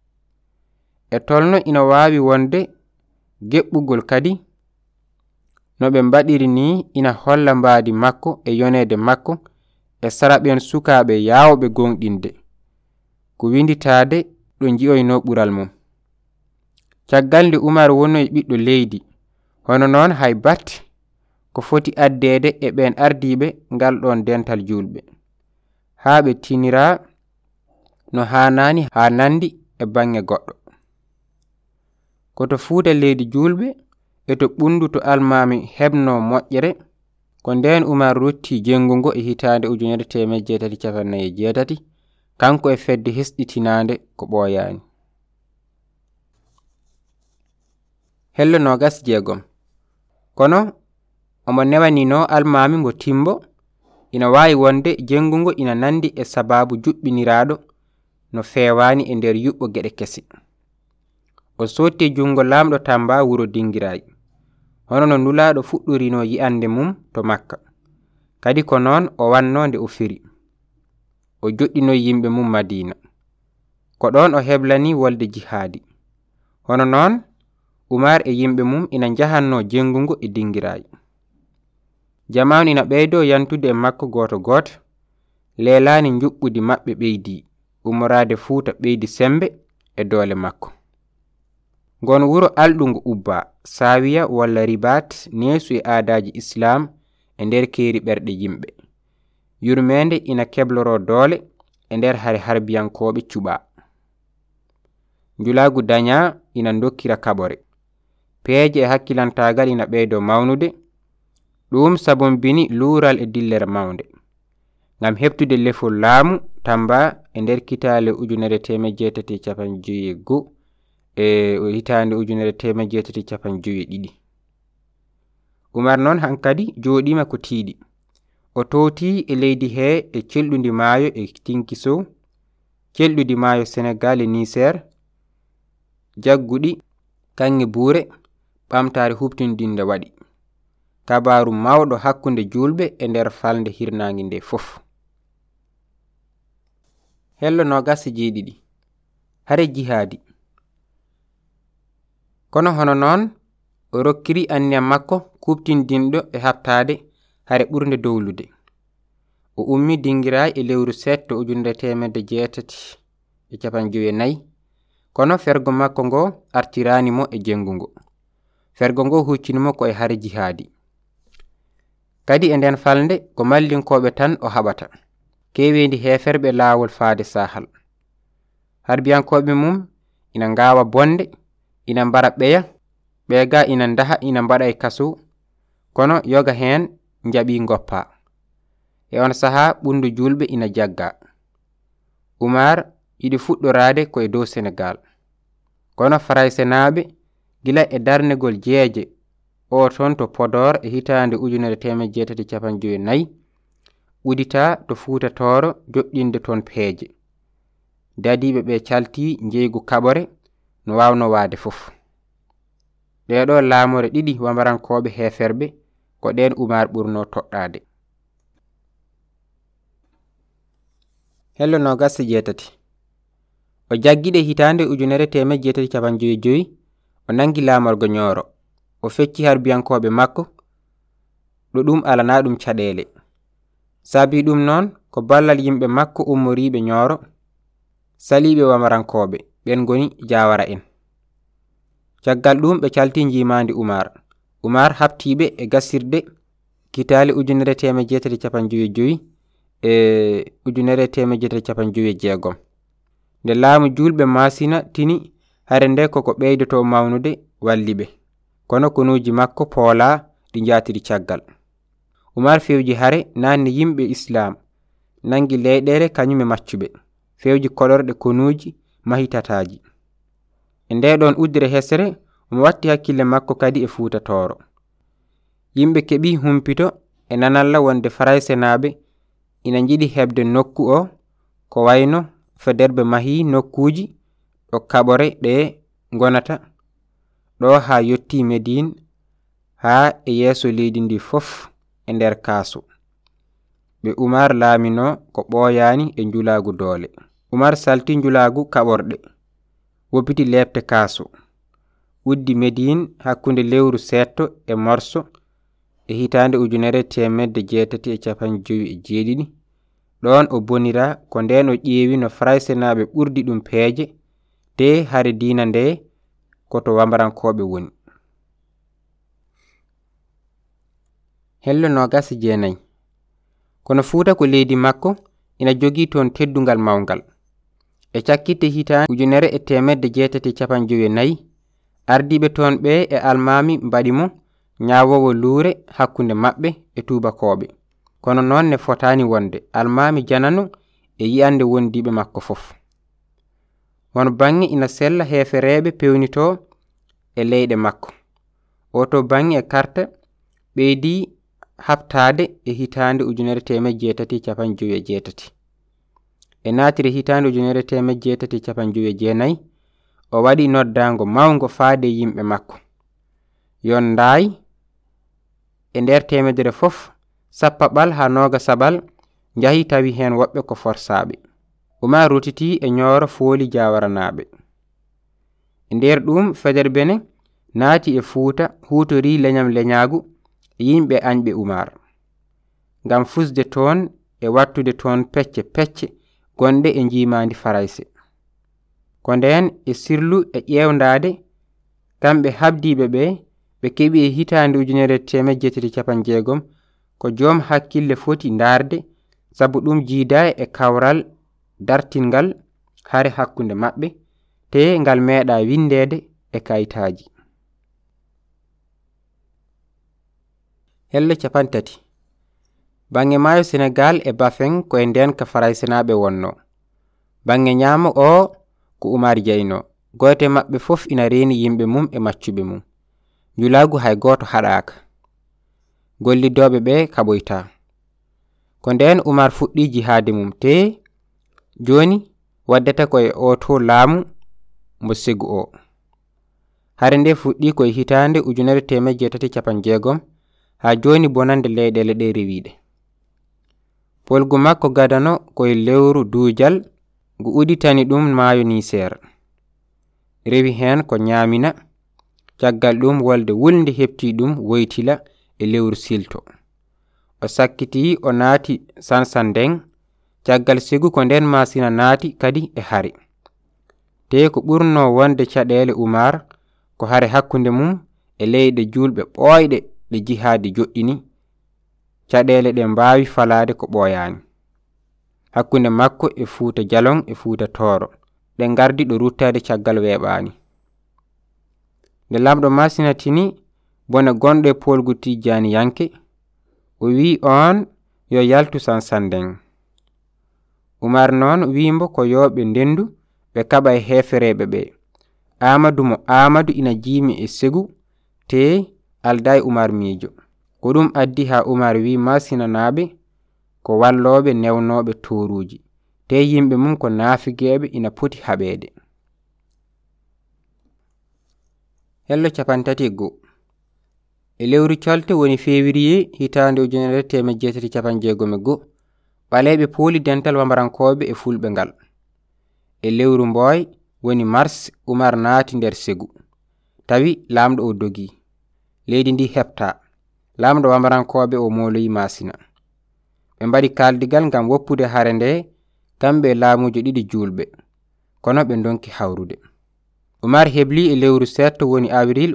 [SPEAKER 1] E tolno ina waawi wonde geɓɓugol kadi no ɓe mbaɗiri ni ina holla mbaadi makko e yonede makko e saraɓen sukaaɓe yawɓe gonɗinde ko winditaade ɗo ji'oyno ɓural mum. Caggal nde Umar wonnoy ɓiɗɗo leydi, hono noon hay batte ko foti addeede e ɓen ardiɓe ngal ɗon dental julɓe, haa ɓe tinira no hanani haa nandi e bange goɗɗo. Koto fuuta leydi julɓe e to ɓundu to almami heɓno moƴƴere, ko nden Umar rotti jengungo e hitande 1898 kanko e fedde hesɗitinande ko ɓooyani. Hello 26 kono omo newanino almami mbo timbo ina wawi wonde jengungo ina nandi e sababu juɓɓiniraɗo no fewani e nder yuɓɓo geɗe kesi. O sotti jungo lamɗo Tamba wuro Dingiraay, hono no nulaɗo fuɗɗorino yi'ande mum to Makka, kadi ko noon o wanno nde o firi. O joɗɗino yimɓe mum Madina, ko ɗon o heblani wolde jihaadi. Hono noon Umar e yimɓe mum ina jahanno jengungo e Dingiraay. Jamanu ina ɓeydo yantude e makko goto goto, leelani juɓɓudi maɓɓe ɓeydi, umorade Fuuta ɓeydi sembe e doole makko. Gon wuro alɗungo ubba, Sawiya walla Ribat neesu e aadaji Islam e nder keeri ɓerɗe yimɓe. Yurmende ina kebloro doole e nder hare harbiyankoɓe cuɓa. Njulagu daña ina dokkira kaɓore, peeje e hakkilantagal ina ɓeydo mawnude, ɗum sabombini luural e dillere mawnde. Ngam heɓtude lefol laamu Tamba e nder kitale 1891 e hitande 1892. Umar noon hankadi jooɗima ko tiiɗi. O towti e leydi he e celɗudi maayo e Tinkiso, celɗudi maayo Senegal e Niger, jagguɗi kanŋe buure ɓamtare hubtindinde waɗi. Kabaru mawɗo hakkunde julɓe e nder falde hirnangi nde fof. Hello 27 hare jihaadi. Kono hono noon o rokkiri anniyam makko kubtindinɗo e haɓtade hare ɓurde dowlude. O ummi Dingiraay e lewru setto 1894, kono fergo makko ngo artirani mo e jengungo. Fergo ngo huccinimo ko e hare jihaadi. Kadi e nden falde ko mallinkoɓe tan o haɓata, kewendi heferɓe laawol faade sahal. Harbiyankoɓe mum ina ngawa bonde, ina mbara ɓeya, ɓeega ina ndaha ina mbaɗa e kaso, kono yoga hen njaɓi ngoppa. E on saha ɓundu julɓe ina jagga. Umar yiɗi fuɗɗorade ko e dow Senegal, kono Faraysenaɓe gila e darnegol jeeje o ton to Podor e hitande 1894 udita to Fuuta Tooro joɗɗinde ton peeje. Dadiɓe ɓe calti jeygu kaɓore no wawno waade fof. Ɗeɗo laamore ɗiɗi wamarankoɓe heferɓe ko ɗen Umar ɓurno toɗɗade. Hello 28 o jaggiɗe hitande 1895 o nangi laamorgo Ñooro. O fecci harbiyankoɓe makko ɗo ɗum alana ɗum caɗele. Sabi ɗum noon ko ballal yimɓe makko ummoriɓe Ñooro, saliɓe wamarankoɓe ɓen goni Jawara en. Caggal ɗum ɓe calti jimandi Umar habtiɓe e gasirde kitali 1895 e 1896. Nde laamu julɓe masina tini hare nde koko ɓeydoto mawnude walliɓe, kono konuji makko poola ɗi jatiri caggal. Umar fewji hare nanni yimɓe Islam nangi leyɗele kañume maccuɓe, fewji kolorɗe konuji mahitataji. E nde ɗon uddire hesere omo watti hakkille makko kadi e Fuuta Tooro. Yimɓe keɓi humpito e nanalla wonde Faraysenaɓe ina jiɗi heɓde nokku o ko wayno Faidherbe mahi nokkuji ɗo kaɓore ɗe gonata ɗo ha yotti Medine ha e yeeso leydi ndi fof e nder kaaso. Ɓe Umar laamino ko ɓooyani e njulagu doole. Umar salti njulagu kaɓorɗe, woppiti lebte kaaso, uddi Medine hakkunde lewru setto e morso e hitande 1897 ɗon o bonira ko nden o ƴeewi no fraysenaɓe ɓurdi ɗum peeje te hare diina nde koto wambarankoɓe woni. Hello 29 kono Fuuta ko leydi makko ina jogii toon teddungal mawngal. E cakkitte hitande 1894 ardiɓe toon ɓe e almami mbaɗi mo ñaawowo luure hakkunde maɓɓe e tubakoɓe, kono noon ne fotani wonde almami janano e yiyande wondiɓe makko fof. Won bange ina sella hefereɓe pewnito e leyɗe makko. Oto bange e karta ɓeydi habtade e hitande 1898 e natire hitande 1899 o waɗi noddango mawngo faade yimɓe makko yon ndaay e nder temedere fof sappaɓal ha noga saɓal njahi tawi hen woɓɓe ko forsaɓe. Umar rutiti e ñooro fooli jawaranaɓe. E nder ɗum Federe Bene naati e Fuuta hutori leñam leñagu yimɓe añɓe Umar ngam fusde toon e wattude toon pecce pecce gonde e jimandi farayse. Ko nden e sirlu e ƴewndade kamɓe habdiɓe ɓe keɓi e hitande 1960 ko joom hakkille foti ndarde sabu ɗum jiida e kawral dartingal hare hakkunde maɓɓe te ngal meeɗa windede e kayitaji. Hello 30 bange maayo Senegal e Bafeng ko e nden ka faraysenaɓe wonno. Bange ñaamo o ko Umar jeyno, gote maɓɓe fof ina reeni yimɓe mum e maccuɓe mum. Njulagu hay goto haɗaka. Gollidoɓe ɓe kaɓoyta. Ko nden Umar fuɗɗi jihaade mum te joni waddata ko e oto laamu mo Segu o. Hare nde fuɗɗi ko e hitande 1860 ha joni bonande leyɗele ɗe rewiɗe. Polgu makko gadano koye lewru duujal ngu uditani ɗum maayo Niser. Rewi hen ko ñaamina caggal ɗum wolde wulnde hepti ɗum woytila e lewru silto. O sakkiti o naati Sansandeng caggal Segu ko nden masina naati kadi e hare. Te ko ɓurno wonde caɗele Umar ko hare hakkunde mum e leyɗe julɓe ɓooyɗe ɗe jihaadi joɗɗini, caɗele ɗe mbawi falade ko ɓooyani. Hakkunde makko e Fuuta Jalon e Fuuta Tooro ɗe gardi ɗo ruttade caggal weeɓani. Nde lamɗo masinatini bone gonɗo e polgu Tijjani yanke o wi on yo yaltu Sansandeng. Umar noon wimbo ko yoɓe ndendu ɓe kaɓa e hefereɓe ɓe. Amadou mo Amadou ina jimi e Segu te alday Umar miijo. Ko ɗum addi ha Umar wi masinanaɓe ko walloɓe newnoɓe toruji te yimɓe mum ko naafigeɓe ina poti haɓede. Hello 31 e lewru colte woni février hitande 1961 ɓaleɓe pooli dental wambarankoɓe e fulɓe ngal. E lewru mboy woni mars Umar naati nder Segu tawi lamɗo o dogi. Leydi ndi hepta lamɗo wambarankoɓe o moloyi masina. Ɓe mbaɗi kaldigal ngam woppude hare nde kamɓe laamujo ɗiɗi julɓe kono ɓe donki hawrude. Umar hebli e lewru setto woni avril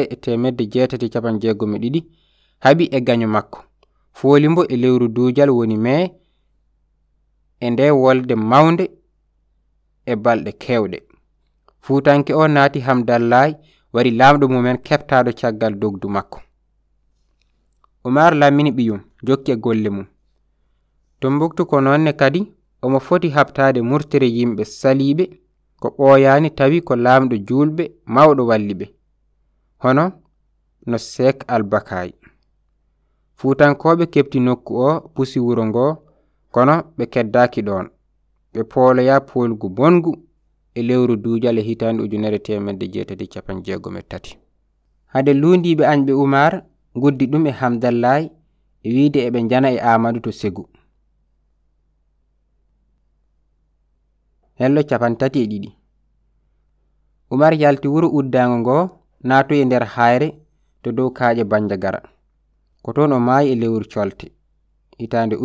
[SPEAKER 1] 1862 haɓi e gaño makko. Foolimbo e lewru duujal woni mai e nde wolde mawnde e balɗe kewɗe. Fuutanke o naati Hamdallahi wari lamɗo mumen keptaɗo caggal dogdu makko. Umar lammini ɓiyum jokki e golle mum. Tombuktu ko nonne kadi omo foti habtade murtere yimɓe saliɓe ko ɓooyani tawi ko lamɗo julɓe mawɗo walliɓe hono no Sek Albakayi. Fuutankoɓe kepti nokku o pusi wuro ngo kono ɓe keddaki ɗon. Ɓe pooloya polgu bongu e lewru duujal e hitande 1863. Hade lundiɓe añɓe Umar guddi ɗum e Hamdallahi e wiide eɓe jana e Amadou to Segu. Hello 32 Umar yalti wuro uddango ngo naatoyi e nder hayre to dow kaaƴe Banjagara. ko toon o maayi e lewru colte hitande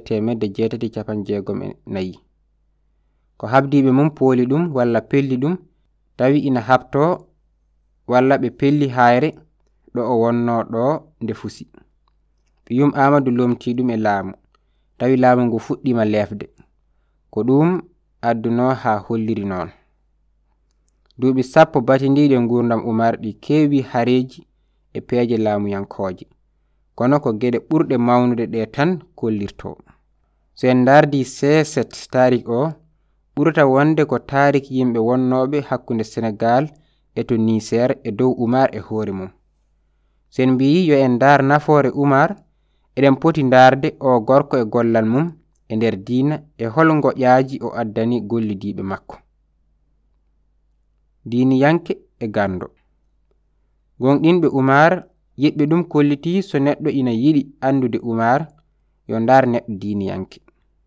[SPEAKER 1] 1864 ko habdiɓe mum pooli ɗum walla pelli ɗum tawi ina habto walla ɓe pelli hayre ɗo o wonno ɗo nde fusi. Piyum Amadou lomti ɗum e laamu tawi laamu ngu fuɗɗima lefde ko ɗum adduno ha holliri noon. Duuɓi 10 batindiɗe gurdam Umar ɗi kewi hareji e peeje laamuyankoje, kono ko geɗe ɓurɗe mawnude ɗe tan kollirto. So en dardi C7 tarik o ɓurata wonde ko tarik yimɓe wonnoɓe hakkunde Senegal e to Niger e dow Umar e hoore mum. Sen mbiyi yo en dar nafoore Umar, eɗen poti darde o gorko e gollal mum e nder diina e hol ngoƴaji o addani gollidiɓe makko. Diiniyanke e gando gonɗinɓe Umar yiɓɓe ɗum kolliti so neɗɗo ina yiɗi andude Umar yo ndar neɗɗo diiniyanke.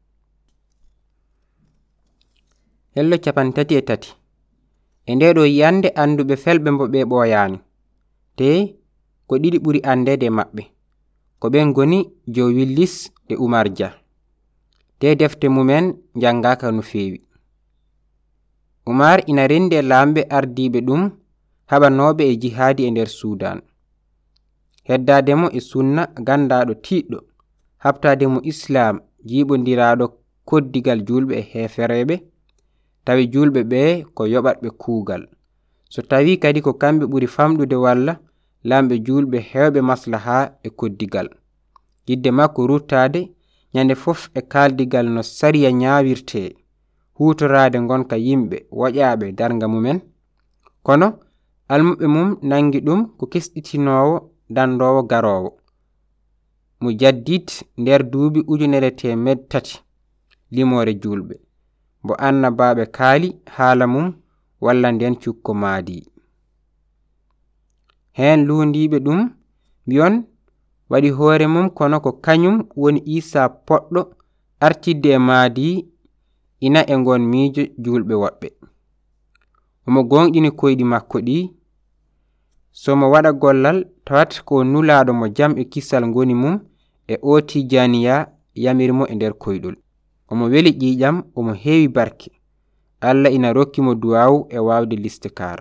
[SPEAKER 1] Hello 33 e ndeɗo yiyande anduɓe felɓe mbo ɓe ɓoyani te ko ɗiɗi ɓuri andede maɓɓe ko ɓen goni Joe Willis e Umar Dia te defte mumen jangaka no fewi. Umar ina rendi e lamɓe ardiɓe ɗum haɓanoɓe e jihadi e nder Sudan, heddademo e sunna gandaɗo tiɗɗo, habtademo Islam jiɓodiraɗo koddigal julɓe e hefereɓe, tawi julɓe ɓe ko yoɓatɓe kuugal, so tawi kadi ko kamɓe ɓuri famɗude walla lamɓe julɓe hewɓe maslaha e koddigal, yidde makko ruttade nyande fof e kaldigal no sariya nyawirte, hutorade gonka yimɓe woƴaɓe darga mumen, kono almuɓe mum nangi ɗum ko kesɗitinowo dandowo garowo mo jaddid nder duuɓi 1300 limore julɓe bo annabaɓe kaali haala mum walla nden cukko maadi. Hen lundiɓe ɗum biyon waɗi hoore mum kono ko kañum woni Isa poɗɗo artidde e maadi ina e ngon miijo julɓe woɓɓe. Omo gonɗini koyɗi makko ɗi, somo waɗa gollal tawat ko nulaɗo mo jam e kisal ngoni mum e o Tijaniya yamirmo e nder koyɗol. Omo weli ƴiƴam, omo heewi barke, Allah ina rokkimo duwawu e wawde listikar.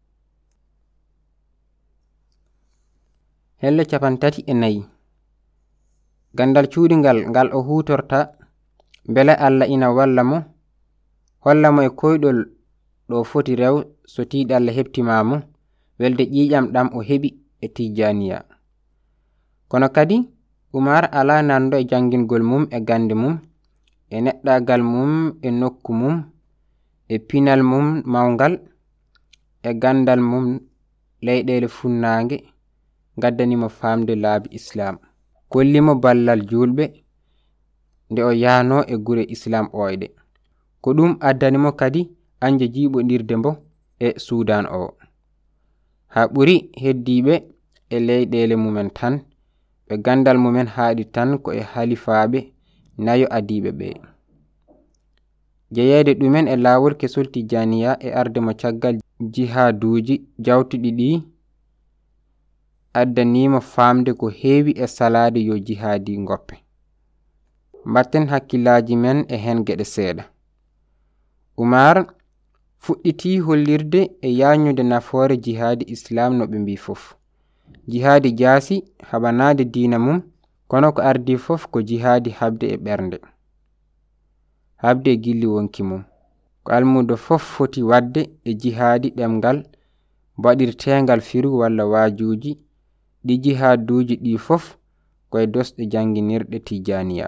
[SPEAKER 1] Hello 34 gandal cuuɗingal ngal o hutorta bele Allah ina walla mo, holla mo e koyɗol ɗo foti rew so tiiɗalla heptimamo welde ƴiƴam ɗam o heɓi e Tijaniya. Kono kadi Umar ala nando e jangingol mum e gande mum e neɗɗagal mum e nokku mum e pinal mum mawngal e gandal mum leyɗele funnange gaddanimo famde laabi Islam, kollimo ballal julɓe nde o yano e gure Islam oyɗe, ko ɗum addanimo kadi anje jiɓodirde mbo e Sudan o, ha ɓuri heddiɓe e leyɗele mumen tan ɓe gandal mumen haɗi tan ko e halifaɓe nayo adiɓe ɓe. Jeyede ɗumen e lawol kesol Tijaniya e arde mo caggal jihaduji jawtuɗi ɗi addanimo famde ko heewi e salade yo jihadi ngoppe. Mbatten hakkillaji men e hen geɗe seeɗa. Umar fuɗɗiti hollirde e yanyude nafoore jihadi Islam no ɓe mbi fof. Jihadi jaasi haɓanade diina mum, kono ko ardi fof ko jihadi habde e ɓernde, habde e gilli wonki mum, ko almudo fof foti wadde e jihadi ɗemgal baɗirtengal firu walla wajuji ɗi jihaduji ɗi fof koye dosɗe janginirɗe Tijaniya.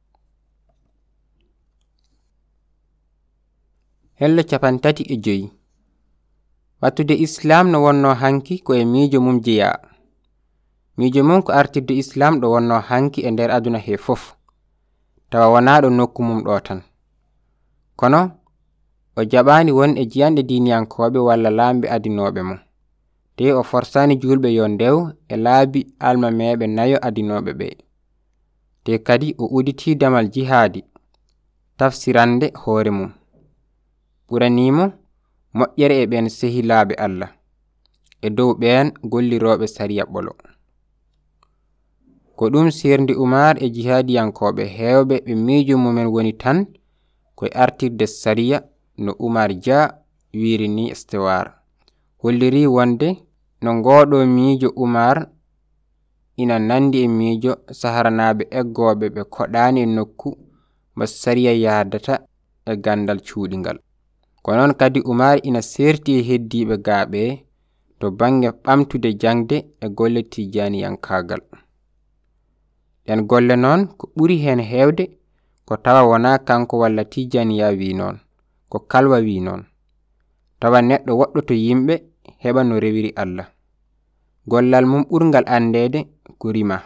[SPEAKER 1] Hello 35 wattude Islam no wonno hanki ko e miijo mum jeya. Miijo mum ko artirde Islam ɗo wonno hanki e nder aduna he fof, tawa wanaɗo nokku mum ɗo tan, kono o jaɓani won e jiyanɗe diniyankoɓe walla lamɓe adinoɓe mum, te o forsani julɓe yo ndew e laabi almameɓe nayo adinoɓe ɓe, te kadi o uditi damal jihadi tafsirande hoore mum, ɓuranimo moƴƴere e ɓen sehilaɓe Allah e dow ɓen golliroɓe sariya ɓolo. ko ɗum sirndi Umar e jihadiyankoɓe hewɓe ɓe miijo mumen woni tan koye artirde sariya no Umar Dia wiri ni Stewart holliri wonde no ngoɗo miijo Umar ina nandi e miijo saharanaɓe eggoɓe ɓe koɗani e nokku mo sariya yadata e gandal cuuɗingal. Ko non kadi Umar ina serti e heddiɓe gaaɓe to bange ɓamtude jangde e golle tijaniyankagal. En golle non ko ɓuri hen hewde ko tawa wona kanko walla tijaniya wi non, ko kalwa wi non. Tawa neɗɗo woɗɗo to yimɓe heɓa no rewiri Allah. Gollal mum ɓurgal andede ko rima.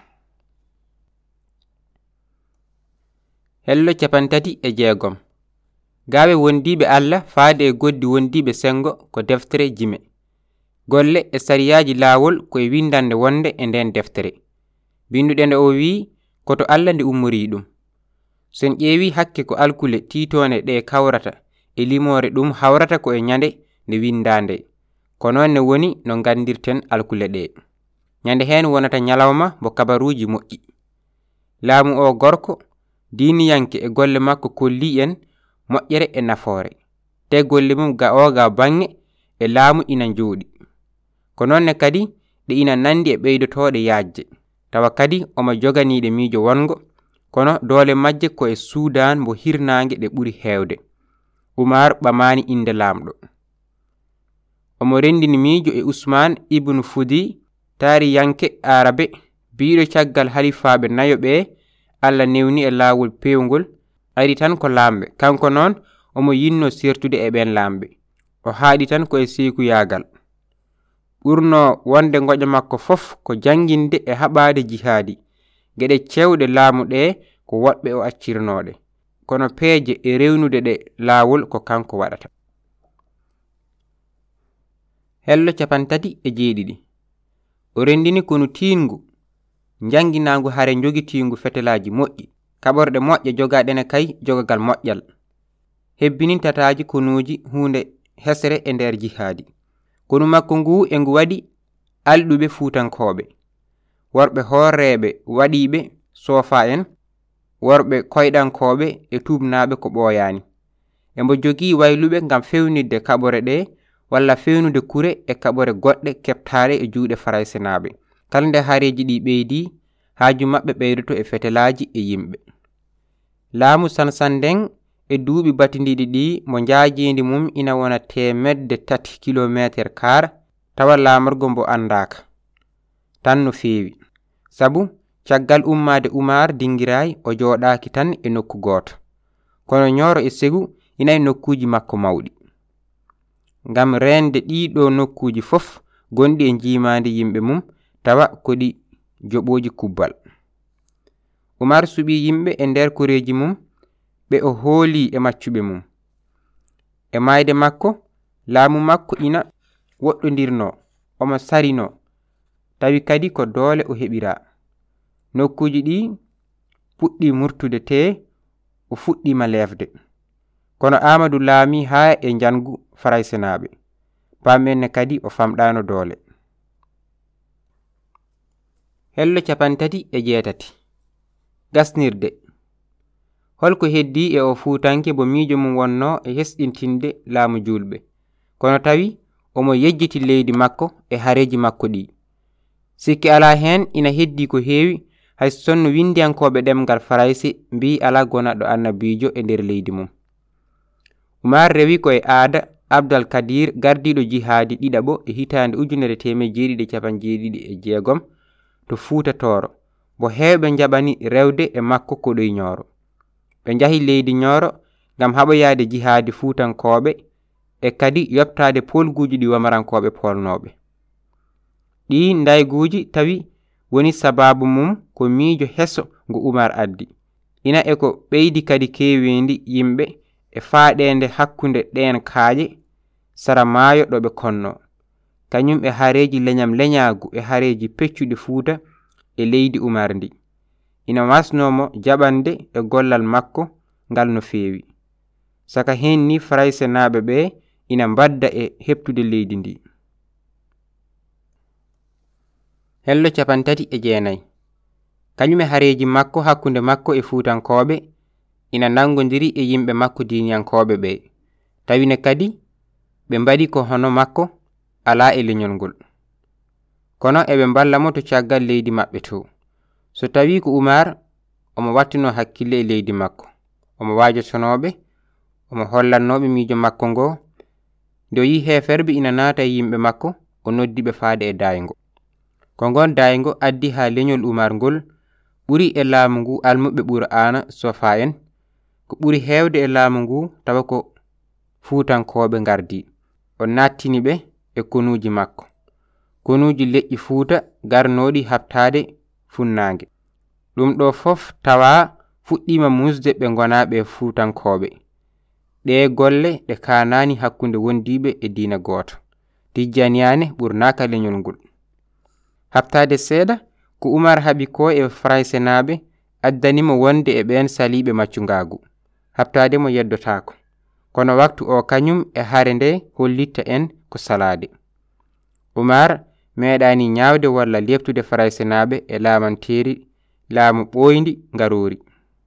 [SPEAKER 1] Hello 36 Gaaɓe wondiɓe Allah faade e goddi wondiɓe sengo ko deftere jime. Golle e sariyaji laawol koye windande wonde e nden deftere. Binduɗe nde o wi koto Allah nde ummori ɗum. Sen ƴeewi hakke ko alkule titone ɗe kawrata e limore ɗum hawrata ko e nyande nde windande. Kono ne woni no gandirten alkule ɗe. Nyande hen wonata nyalawma bo kabaruji moƴƴi. Laamu o gorko diniyanke e golle makko kolli en moƴƴere e nafoore. Te golle mum ga oga bange e laamu ina jooɗi. Ko nonne kadi ɗe ina nandi e ɓeydotoɗe yajje. Tawa kadi omo joganiɗe miijo wongo kono doole majje ko e Sudan bo hirnange ɗe ɓuri hewde. Umar ɓamani inde lamɗo. Omo rendini miijo e Usman ibn Fudi taariyanke Arabe biiɗo caggal halifaɓe nayo ɓe Allah newni e laawol pewngol ari tan ko lamɓe. Kanko noon omo yinno sertude e ɓen lamɓe. O haaɗi tan ko e seykuyagal. Ɓurno wonde ngoƴa makko fof ko janginde e haɓade jihadi. Geɗe cewɗe laamu ɗe ko woɗɓe o accirnoɗe. Kono peeje e rewnude ɗe laawol ko kanko waɗata. Hello 37 O rendini kono tiingu janginaangu hare jogitiingu fetelaji moƴƴi. Kaɓorɗe moƴƴe jogaɗene kay jogagal moƴƴal. Hebbinin tataji konuji hunde hesre e nder jihadi. Konu makko ngu e ngu waɗi alɗuɓe fuutankoɓe. Worɓe horreɓe waɗiɓe sofa en, worɓe koyɗankoɓe e tubnaɓe ko ɓooyani. Embo jogii wayluɓe ngam fewnidde kaɓore ɗe walla fewnude kure e kaɓore goɗɗe keɓtaare e juuɗe faraysenaɓe. Kala nde hareji ɗi ɓeydi haaju maɓɓe ɓeydoto e fetelaji e yimɓe. Laamu Sansandeng e duuɓi batindiɗi ɗi mo njaajindi mum ina wona 3 kilometer kar tawa laamorgo mbo andaka tan no feewi. Sabu caggal ummade Umar dingiray o jooɗaki tan e nokku gooto. Kono Nyoro e Segu ina e nokkuji makko mawɗi. Ngam rende ɗiɗo nokkuji fof gondi e jimande yimɓe mum tawa koɗi joɓoji kubbal. Umar suɓi yimɓe e nder koreji mum ɓe o hooli e maccuɓe mum. E mayde makko laamu makko ina woɗɗodirno omo sarino tawi kadi ko doole o heɓira. Nokkuji ɗi puɗɗi murtude te o fuɗɗima lefde. Kono Amadou laami haa e jangu faraysenaɓe. Pammenne kadi o famɗano doole. Hello 38 Gasnirde. Holko heddi e o fuutanke bo miijo mum wonno e hesɗintinde laamu julɓe. Kono tawi omo yejjiti leydi makko e hareji makko ɗi. Sikki ala hen ina heddi ko heewi hay sonno windiyankoɓe ɗemgal farayse mbi ala gonaɗo annabijo e nder leydi mum. Umar rewi ko e aada Abdal Kadir gardiɗo jihadi ɗiɗaɓo e hitande 1976 to Fuuta Tooro bo hewɓe jaɓani rewde e makko koɗoy Nyoro. Ɓe njahi leydi Nyoro ngam haɓoyade jihadi fuutankoɓe e kadi yoɓtade polguji ɗi wamarankoɓe polnoɓe. Ɗi ndayguji tawi woni sababu mum ko miijo heso ngo Umar addi. Ina e ko ɓeydi kadi kewendi yimɓe e faaɗende hakkunde ɗen kaaƴe sara maayo ɗoɓe konno. Kañum e hareji leñam leñagu e hareji peccuɗi Fuuta e leydi Umar ndi. Ina wasnomo jaɓande e gollal makko ngal no feewi. Saka hen ni faraysenaɓe ɓe ina mbadda e heɓtude leydi ndi. Hello 39 kañum e hareji makko hakkunde makko e fuutankoɓe ina nangodiri e yimɓe makko diniyankoɓe ɓe, tawine kadi ɓe mbaɗi ko hono makko ala e leñol ngol. Kono eɓe mballa mo to caggal leydi maɓɓe to. So tawi ko Umar omo wattino hakkille e leydi makko, omo wajotonoɓe, omo hollannoɓe miijo makko ngo, nde o yi heferɓe ina naata e yimɓe makko, o noddiɓe faade e daygo. Ko ngon daygo addi ha leñol Umar ngol ɓuri e laamu ngu almuɓe Qur'ana sofa en, ko ɓuri heewde e laamu ngu tawa ko fuutankoɓe ngardi. O nattini ɓe e konuuji makko, konuuji leƴƴi fuuta garnoɗi habtade funnange. Ɗum ɗo fof tawa fuɗɗima musde ɓe gonaɓe fuutankoɓe. Ɗe golle ɗe kanani hakkunde wondiɓe e diina goto. Tijjaniyane ɓurnaka leñol ngol. Habtade seeɗa ko Umar haɓi ko e Fraysenaɓe addanimo wonde e ɓen saliɓe maccungagu. Habtade mo yeddotako. Kono waktu o kañum e hare nde hollitta en ko salade. Umar meeɗani ñawde walla leptude Fraysenaɓe e lamanteri laamu ɓoyndi ngarori.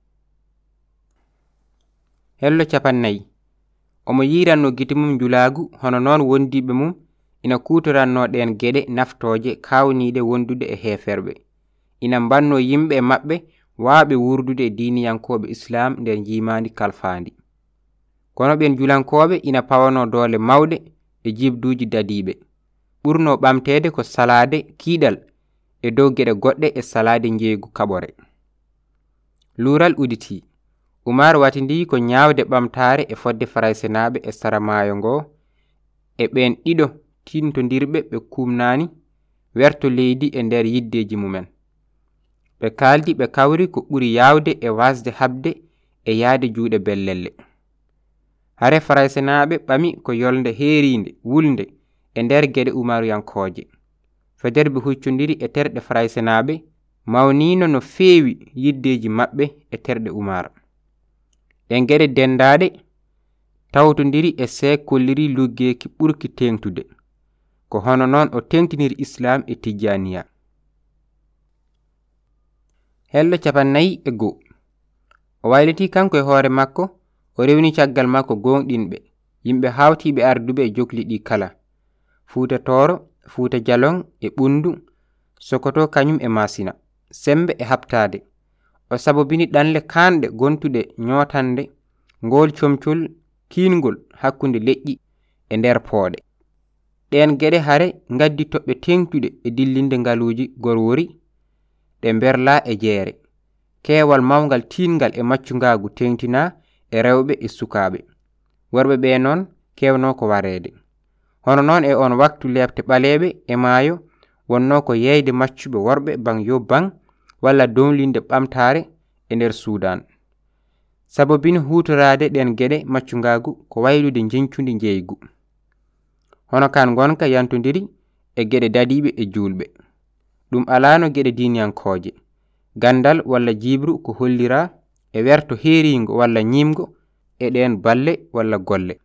[SPEAKER 1] Hello 4. Omo yiranno gite mum julagu, hono noon wondiɓe mum ina kutoranno ɗen geɗe naftoje kawniɗe wondude e heferɓe. Ina banno yimɓe e maɓɓe waaɓe wurdude e diniyankoɓe Islam nder jimandi kalfandi. Kono ɓen julankoɓe ina pawano doole mawɗe e jibduji dadiɓe. ɓurno ɓamtede ko salade kiiɗal e dow geɗe goɗɗe e salade jeegu kaɓore. Luural uditi. Umar watindi ko ñaawde ɓamtare e fodde Fraysenaɓe e saramayo ngo e ɓen ɗiɗo tintodirɓe ɓe kumnani werto leydi e nder yiddeji mumen. Ɓe kaldi ɓe kawri ko ɓuri yawde e wasde habde e yaade juuɗe bellelle. Hare Fraysenaɓe ɓami ko yolde heerinde wulde e nder geɗe Umaruyankoje. Federɓe huccodiri e terɗe Fraysenaɓe mawnino no feewi yiddeji maɓɓe e terɗe Umar. Ɗen geɗe dendaɗe tawtodiri e seek kolliri luggeeki ɓurki tengtude, ko hono noon o tengtiniri Islam e Tijjaniya. Hello 41. O wayliti kanko e hoore makko, o rewni caggal makko gonɗinɓe, yimɓe hawtiɓe arduɓe e jokli ɗi kala, Fuuta Tooro, Fuuta Jalon e Ɓundu, Sokoto kañum e Masina, sembe e habtade. O sabobini ɗanle kanɗe gontuɗe ñootande ngol comcol kiingol hakkunde leƴƴi e nder pooɗe. Ɗen geɗe hare ngaddi toɓɓe tengtuɗe e dillinde ngaluuji gorwori ɗe berla e jeere. Keewal mawngal tiingal e maccungagu tengtina e rewɓe e sukaaɓe. Worɓe ɓe noon kewno ko wareede. Hono noon e on waktu lebte ɓaleeɓe e maayo wonno ko yeyde maccuɓe worɓe ban yo ban walla donlinde ɓamtare e nder Sudan. Sabobini hutorade ɗen geɗe maccungagu ko waylude jencundi jeygu. Hono kan gonka yantodiri e geɗe dadiɓe e julɓe. Ɗum alano geɗe diniyankoje. Gandal walla jibru ko hollira e werto heeringo walla ñimgo e ɗen balle walla golle.